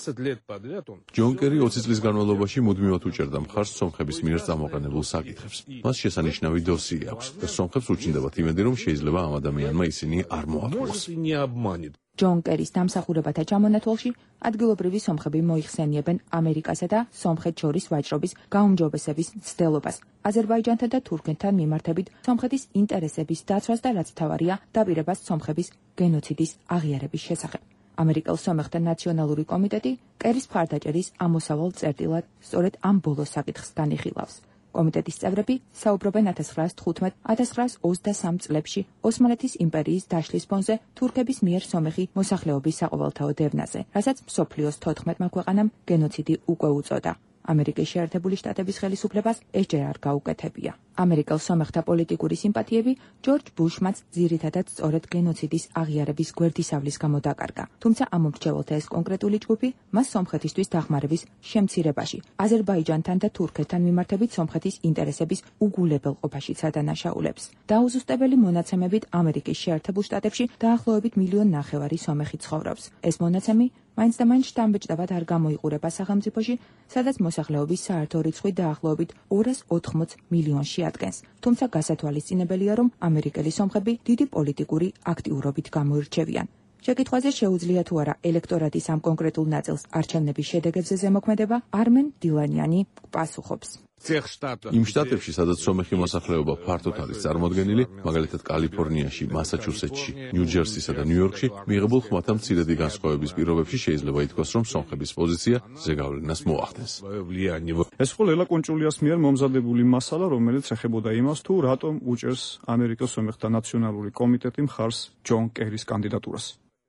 ჯონ კერი ოცი წლის განმავლობაში მუდმივად უჭერდა მხარს სომხების მიერ წამოყენებულ საკითხებს. მას შესანიშნავი დოსიე აქვს და სომხებს უჩნდებათ იმედი, რომ შეიძლება ამ ადამიანმა ისინი არ მოაპყროს. ჯონ კერის დამსახურებათა ჩამონათვალში ადგილობრივი სომხები მოიხსენიებენ ამერიკასა და სომხეთ შორის ვაჭრობის გაუმჯობესების მცდელობას, აზერბაიჯანთან და თურქეთთან მიმართებით სომხეთის ინტერესების დაცვას და რაც თავარია, დაპირებას სომხების გენოციდის აღიარების შესახებ. ამერიკელ სომეხთა ნაციონალური კომიტეტი კერის მხარდაჭერის ამოსავალ წერტილად სწორედ ამ ბოლო საკითხს განიხილავს. კომიტეტის წევრები საუბრობენ ათას ცხრაას თხუთმეტ ათას ცხრაას ოცდასამ წლებში ოსმალეთის იმპერიის დაშლის ფონზე თურქების მიერ სომეხი მოსახლეობის საყოველთაო დევნაზე, რასაც მსოფლიოს თოთხმეტმა ქვეყანამ გენოციდი უკვე უწოდა. ამერიკის შეერთებული შტატების ხელისუფლებას ესჯერ არ გაუკეთებია. ამერიკელ სომეხთა პოლიტიკური სიმპათიები ჯორჯ ბუშმაც ძირითადად სწორედ გენოციდის აღიარების გვერდისავლის გამო დაკარგა. თუმცა ამ მომრჩეველთა ეს კონკრეტული ჯგუფი მას სომხეთისთვის დახმარების შემცირებაში, აზერბაიჯანთან და თურქეთთან მიმართებით სომხეთის ინტერესების უგულებელყოფაშიც ადანაშაულებს. დაუზუსტებელი მონაცემებით ამერიკის შეერთებულ შტატებში დაახლოებით მილიონ ნახევარი სომეხი ცხოვრობს. ეს მონაცემი მაინც და მაინც შთამბეჭდავად არ გამოიყურება სახელმწიფოში, სადაც მოსახლეობის საერთო რიცხვი დაახლოებით ორას ოთხმოც მილიონში ადგენს. თუმცა გასათვალისწინებელია, რომ ამერიკელი სომხები დიდი პოლიტიკური აქტიურობით გამოირჩევიან. შეკითხვაზე შეუძლია თუ არა ელექტორატის ამ კონკრეტულ ნაწილს არჩევნების შედეგებზე ზემოქმედება, არმენ დილანიანი პასუხობს. იმ შტატებში, სადაც სომეხი მოსახლეობა ფართოდ არის წარმოდგენილი, მაგალითად კალიფორნიაში, მასაჩუსეტსში, ნიუ-ჯერსისა და ნიუ-იორკში, მიღებულ ხმათა მცირედი განსხვავების პირობებში შეიძლება ითქვას, რომ სომხების პოზიცია ზეგავლენას მოახდენს. ეს ხო ლელა კუნჭულიას მიერ მომზადებული მასალა, რომელიც ეხებოდა იმას, თუ რატომ უჭერს ამერიკის სომეხთა ნაციონალური კომიტეტი მხარს ჯონ კერის კანდიდატურას.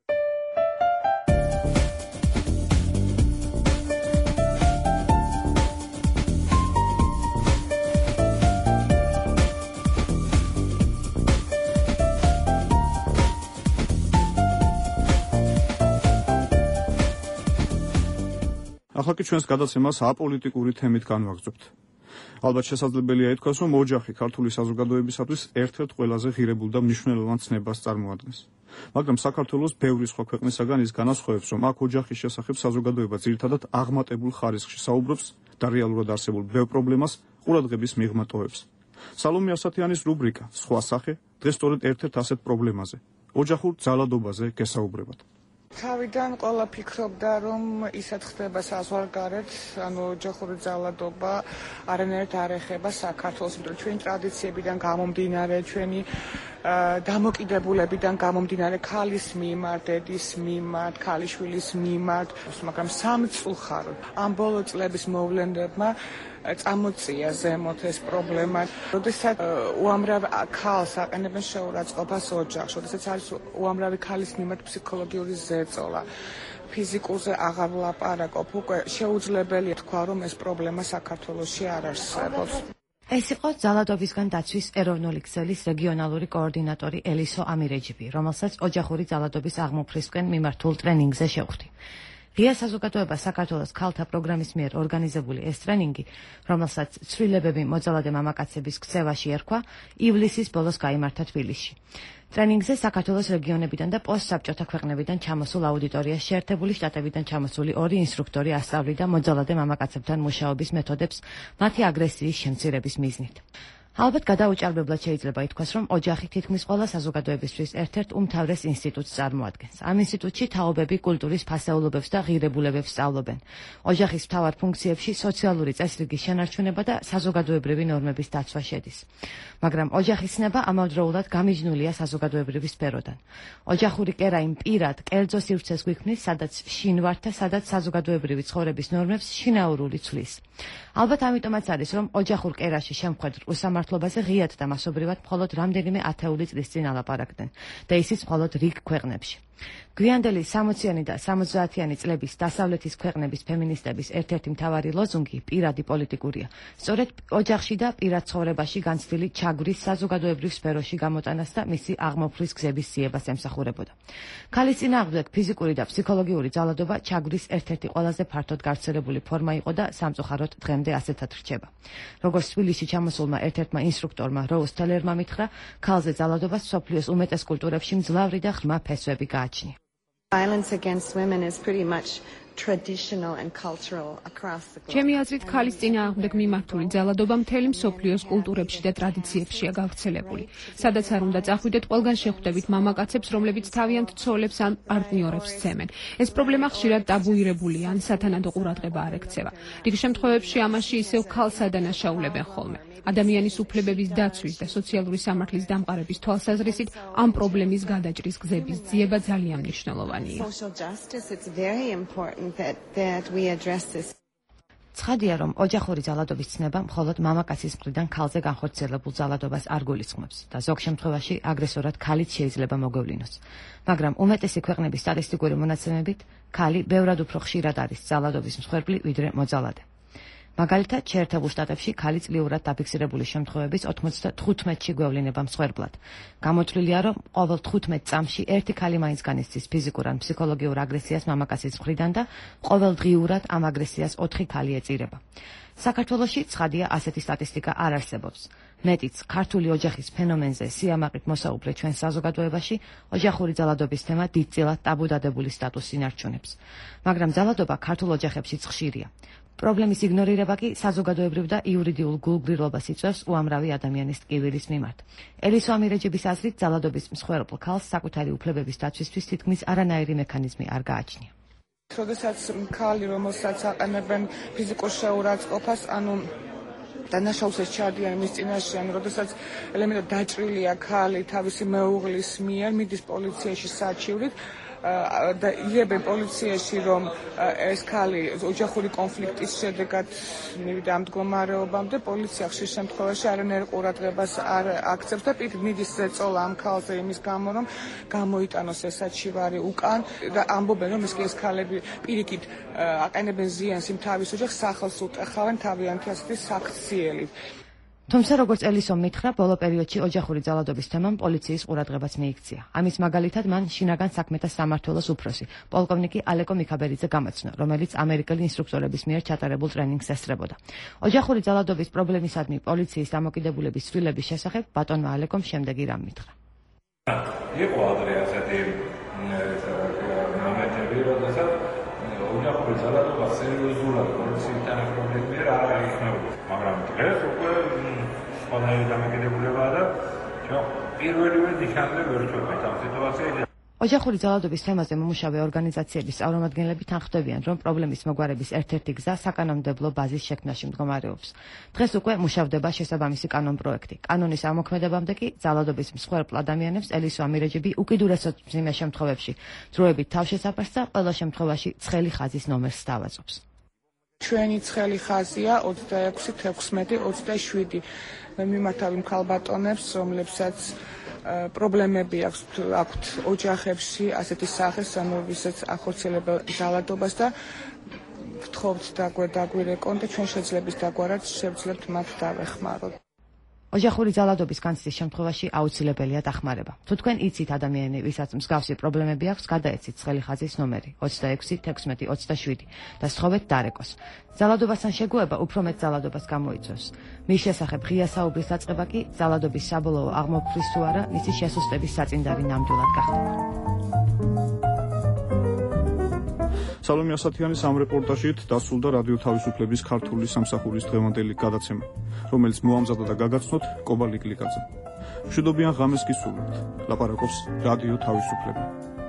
ახლა კი ჩვენს გადაცემას აპოლიტიკური თემით განვაგრძობთ. ალბათ შესაძლებელია ითქვას, რომ ოჯახი ქართული საზოგადოებისათვის ერთ-ერთ ყველაზე ღირებულ და მნიშვნელოვან ცნებას წარმოადგენს. მაგრამ საქართველოს ბევრი სხვა ქვეყნისაგან ის განასხვავებს, რომ აქ ოჯახის შესახებ საზოგადოება ძირითადად აღმატებულ ხარისხში საუბრობს და რეალურად არსებულ ბევრ პრობლემას ყურადღების მიღმა ტოვებს. სალომე ასათიანის რუბრიკა სხვა სახე დღეს სწორედ ერთ-ერთ ასეთ პრობლემაზე, ოჯახურ ძალადობაზე გესაუბრებათ. თავიდან ყველა ფიქრობდა, რომ ისეთ ხდება საზღვარგარეთ, ანუ ოჯახური ძალადობა არანაირად არ ეხება საქართველოს, იმიტომ რომ ჩვენი ტრადიციებიდან გამომდინარე, ჩვენი დამოკიდებულებიდან გამომდინარე ქალის მიმართ, დედის მიმართ, ქალიშვილის მიმართ, მაგრამ სამწუხაროდ ამ ბოლო წლების მოვლენებმა წამოწია ზემოთ ეს პრობლემა. როდესაც უამრავ ქალს აყენებენ შეურაცხყოფას ოჯახში, როდესაც არის უამრავი ქალის მიმართ ფსიქოლოგიური ზეწოლა, ფიზიკურზე აღარ ვლაპარაკობ, უკვე შეუძლებელია თქვა, რომ ეს პრობლემა საქართველოში არ არსებობს. ეს იყო ძალადობისგან დაცვის ეროვნული ქსელის რეგიონალური კოორდინატორი ელისო ამირეჯიბი, რომელსაც ოჯახური ძალადობის აღმოფხვრისკენ მიმართულ ტრენინგზე შევხვდი. ღია საზოგადოება საქართველოს ქალთა პროგრამის მიერ ორგანიზებული ეს ტრენინგი, რომელსაც ცვლილებები მოძალადე მამაკაცების ქცევაში ერქვა, ივლისის ბოლოს გაიმართა თბილისში. ტრენინგზე საქართველოს რეგიონებიდან და პოსტსაბჭოთა ქვეყნებიდან ჩამოსულ აუდიტორიას შეერთებული შტატებიდან ჩამოსული ორი ინსტრუქტორი ასწავლიდა მოძალადე მამაკაცებთან მუშაობის მეთოდებს მათი აგრესიის შემცირების მიზნით. ალბათ გადაუჭარბებლად შეიძლება ითქვას, რომ ოჯახი თითქმის ყველა საზოგადოებისთვის ერთ-ერთ უმთავრეს ინსტიტუტს წარმოადგენს. ამ ინსტიტუტში თაობები კულტურის ფასეულობებს და ღირებულებებს სწავლობენ. ოჯახის მთავარ ფუნქციებში სოციალური წესრიგის შენარჩუნება და საზოგადოებრივი ნორმების დაცვა შედის. მაგრამ ოჯახის ცნება ამავდროულად გამიჯნულია საზოგადოებრივი სფეროდან. ოჯახური კერა იმ პირად კერძო სივრცეს გვიქმნის, სადაც შინ ვართ და სადაც საზოგადოებრივი ცხოვრების ნორმებს შინაურული ცვლის. ალბათ ამიტომაც არის, რომ ოჯახურ კერაში შემხვედრ უსამართლობაზე ღიად და მასობრივად მხოლოდ რამდენიმე ათეული წლის წინ ალაპარაკდნენ და ისიც მხოლოდ რიგ ქვეყნებში. გვიანდელი სამოციანი და სამოცდაათიანი წლების დასავლეთის ქვეყნების ფემინისტების ერთ-ერთი მთავარი ლოზუნგი პირადი პოლიტიკურია. სწორედ ოჯახში და პირად ცხოვრებაში განცდილი ჩაგვრის საზოგადოებრივ სფეროში გამოტანას და მისი აღმოფხვის გზების ძიებას ემსახურებოდა. ქალის წინააღმდეგ ფიზიკური და ფსიქოლოგიური ძალადობა ჩაგვრის ერთ-ერთი ყველაზე ფართოდ გავრცელებული ფორმა იყო და სამწუხაროდ დღემდე ასეთად რჩება. როგორც თბილისში ჩამოსულმა ერთ-ერთმა ინსტრუქტორმა როუზ თელერმა მითხრა, ქალზე ძალადობას მსოფლიოს უმეტეს კულტურებში მძლავრი და ღრმა ფესვები გააჩნია. Violence against women is pretty much traditional and cultural across the globe. ჩემი აზრით, ქალის წინააღმდეგ მიმართული ძალადობა მთელი მსოფლიოს კულტურებში და ტრადიციებშია გავრცელებული. სადაც არ უნდა წახვიდეთ, ყველგან შეხვდებით მამაკაცებს, რომლებიც თავიანთ ცოლებს ან პარტნიორებს სცემენ. ეს პრობლემა ხშირად ტაბუირებულია ან სათანადო ყურადღება არ ექცევა. რიგ შემთხვევებში ამაში ისევ ქალს ადანაშაულებენ ხოლმე. ადამიანის უფლებების დაცვის და სოციალური სამართლის დამყარების თვალსაზრისით ამ პრობლემის გადაჭრის გზების ძიება ძალიან მნიშვნელოვანია. ცხადია, რომ ოჯახური ძალადობის ცნება მხოლოდ მამაკაცის მხრიდან ქალზე განხორციელებულ ძალადობას არ გულისხმობს და ზოგ შემთხვევაში აგრესორად ქალიც შეიძლება მოგევლინოს. მაგრამ უმეტესი ქვეყნების სტატისტიკური მონაცემებით, ქალი ბევრად უფრო ხშირად არის ძალადობის მსხვერპლი, ვიდრე მოძალადე. მაგალითად, შეერთებულ შტატებში ქალი წლიურად დაფიქსირებული შემთხვევების ოთხმოცდათხუთმეტში გვევლინება მსხვერპლად. გამოთვლილია, რომ ყოველ თხუთმეტ წამში ერთი ქალი მაინც განიცდის ფიზიკურ ან ფსიქოლოგიურ აგრესიას მამაკაცის მხრიდან და ყოველდღიურად ამ აგრესიას ოთხი ქალი ეწირება. საქართველოში ცხადია ასეთი სტატისტიკა არ არსებობს. მეტიც, ქართული ოჯახის ფენომენზე სიამაყით მოსაუბრე ჩვენ საზოგადოებაში ოჯახური ძალადობის თემა დიდწილად ტაბუდადებული სტატუსს ინარჩუნებს. მაგრამ ძალადობა ქართულ ოჯახებშიც ხშირია. პრობლემის იგნორირება კი საზოგადოებრივ და იურიდიულ გულგრილობას იწვევს უამრავი ადამიანის ტკივილის მიმართ. ელისო ამირეჯიბის აზრით, ძალადობის მსხვერპლ ქალს საკუთარი უფლებების დაცვისთვის თითქმის არანაირი მექანიზმი არ გააჩნია. როდესაც ქალი, რომელსაც აყენებენ ფიზიკურ შეურაცხყოფას, ანუ დანაშაულს ჩადიან მის წინაშე, ან როდესაც ელემენტად დაჭრილია ქალი თავისი მეუღლის მიერ, მიდის პოლიციაში საჩივრით და იღებენ პოლიციაში, რომ ეს ქალი ოჯახური კონფლიქტის შედეგად მივიდა ამ მდგომარეობამდე, პოლიცია ხშირ შემთხვევაში არანაირ ყურადღებას არ აქცევს და პირ მიდის ზეწოლა ამ ქალზე იმის გამო, რომ გამოიტანოს ეს საჩივარი უკან და ამბობენ, რომ ეს ეს ქალები პირიქით აყენებენ ზიანს იმ თავის ოჯახს, სახელს უტეხავენ თავიანთი ასეთი საქციელით. თუმცა, როგორც ელისომ მითხრა, ბოლო პერიოდში ოჯახური ძალადობის თემამ პოლიციის ყურადღებაც მიიქცია. ამის მაგალითად, მან შინაგან საქმეთა სამმართველოს უფროსი, პოლკოვნიკი ალეკო მიქაბერიძე გამოცნო, რომელიც ამერიკელი ინსტრუქტორების მიერ ჩატარებულ ტრენინგს ესწრებოდა. ოჯახური ძალადობის პრობლემისადმი პოლიციის დამოკიდებულების ცვლილების შესახებ ბატონმა ალეკომ შემდეგი რამ მითხრა. იყო ადრე ასეთი მომენტები, როდესაც ოჯახური ძალადობა სერიოზულად პოლიციის თანახმობის მიერ არ აღიქმებოდა. მაგრამ დღეს უკვე სხვანაირი დამოკიდებულებაა და ჩვენ პირველივე ნიშანზე ვერ ვწვევთ ამ სიტუაციაზე. ოჯახური ძალადობის თემაზე მომუშავე ორგანიზაციების წარმომადგენლები თანხმდებიან, რომ პრობლემის მოგვარების ერთ-ერთი გზა საკანონმდებლო ბაზის შექმნაში მდგომარეობს. დღეს უკვე მუშავდება შესაბამისი კანონ-პროექტი. კანონის ამოქმედებამდე კი ძალადობის მსხვერპლ ადამიანებს ელისო ამირეჯიბი უკიდურესად მძიმე შემთხვევებში დროებით თავშესაფარს და ყველა შემთხვევაში ცხელი ხაზის ნომერს სთავაზობს. ჩვენი ცხელი ხაზია ოცდაექვსი თექვსმეტი ოცდაშვიდი. მე მიმართავ იმ ქალბატონებს, რომლებსაც პრობლემები აქვთ ოჯახებში ასეთი სახის, ანუ ვისაც ახორციელებენ ძალადობას და ვთხოვთ დაგვირეკონ და ჩვენ შეძლებს დაგვარად შევძლებთ მათ დავეხმაროთ. ოჯახური ძალადობის განცდის შემთხვევაში აუცილებელია დახმარება. თუ თქვენ იცით ადამიანი, ვისაც მსგავსი პრობლემები აქვს, გადაეცით ცხელი ხაზის ნომერი ოცდაექვსი თექვსმეტი ოცდაშვიდი და სთხოვეთ დარეკოს. ძალადობასთან შეგუება უფრო მეტ ძალადობას გამოიწვევს. მის შესახებ ღია საუბრის დაწყება კი ძალადობის საბოლოო აღმოფხვის თუ არა მისი შესუსტების საწინდარი ნამდვილად გახდება. სალომე ასათიანის ამ რეპორტაჟით დასრულდა რადიო თავისუფლების ქართული სამსახურის დღევანდელი გადაცემა, რომელიც მოამზადა და გაგაცნოთ კობა ლიკლიკაძე. მშვიდობიან ღამეს გისურვებთ. ლაპარაკობს რადიო თავისუფლება.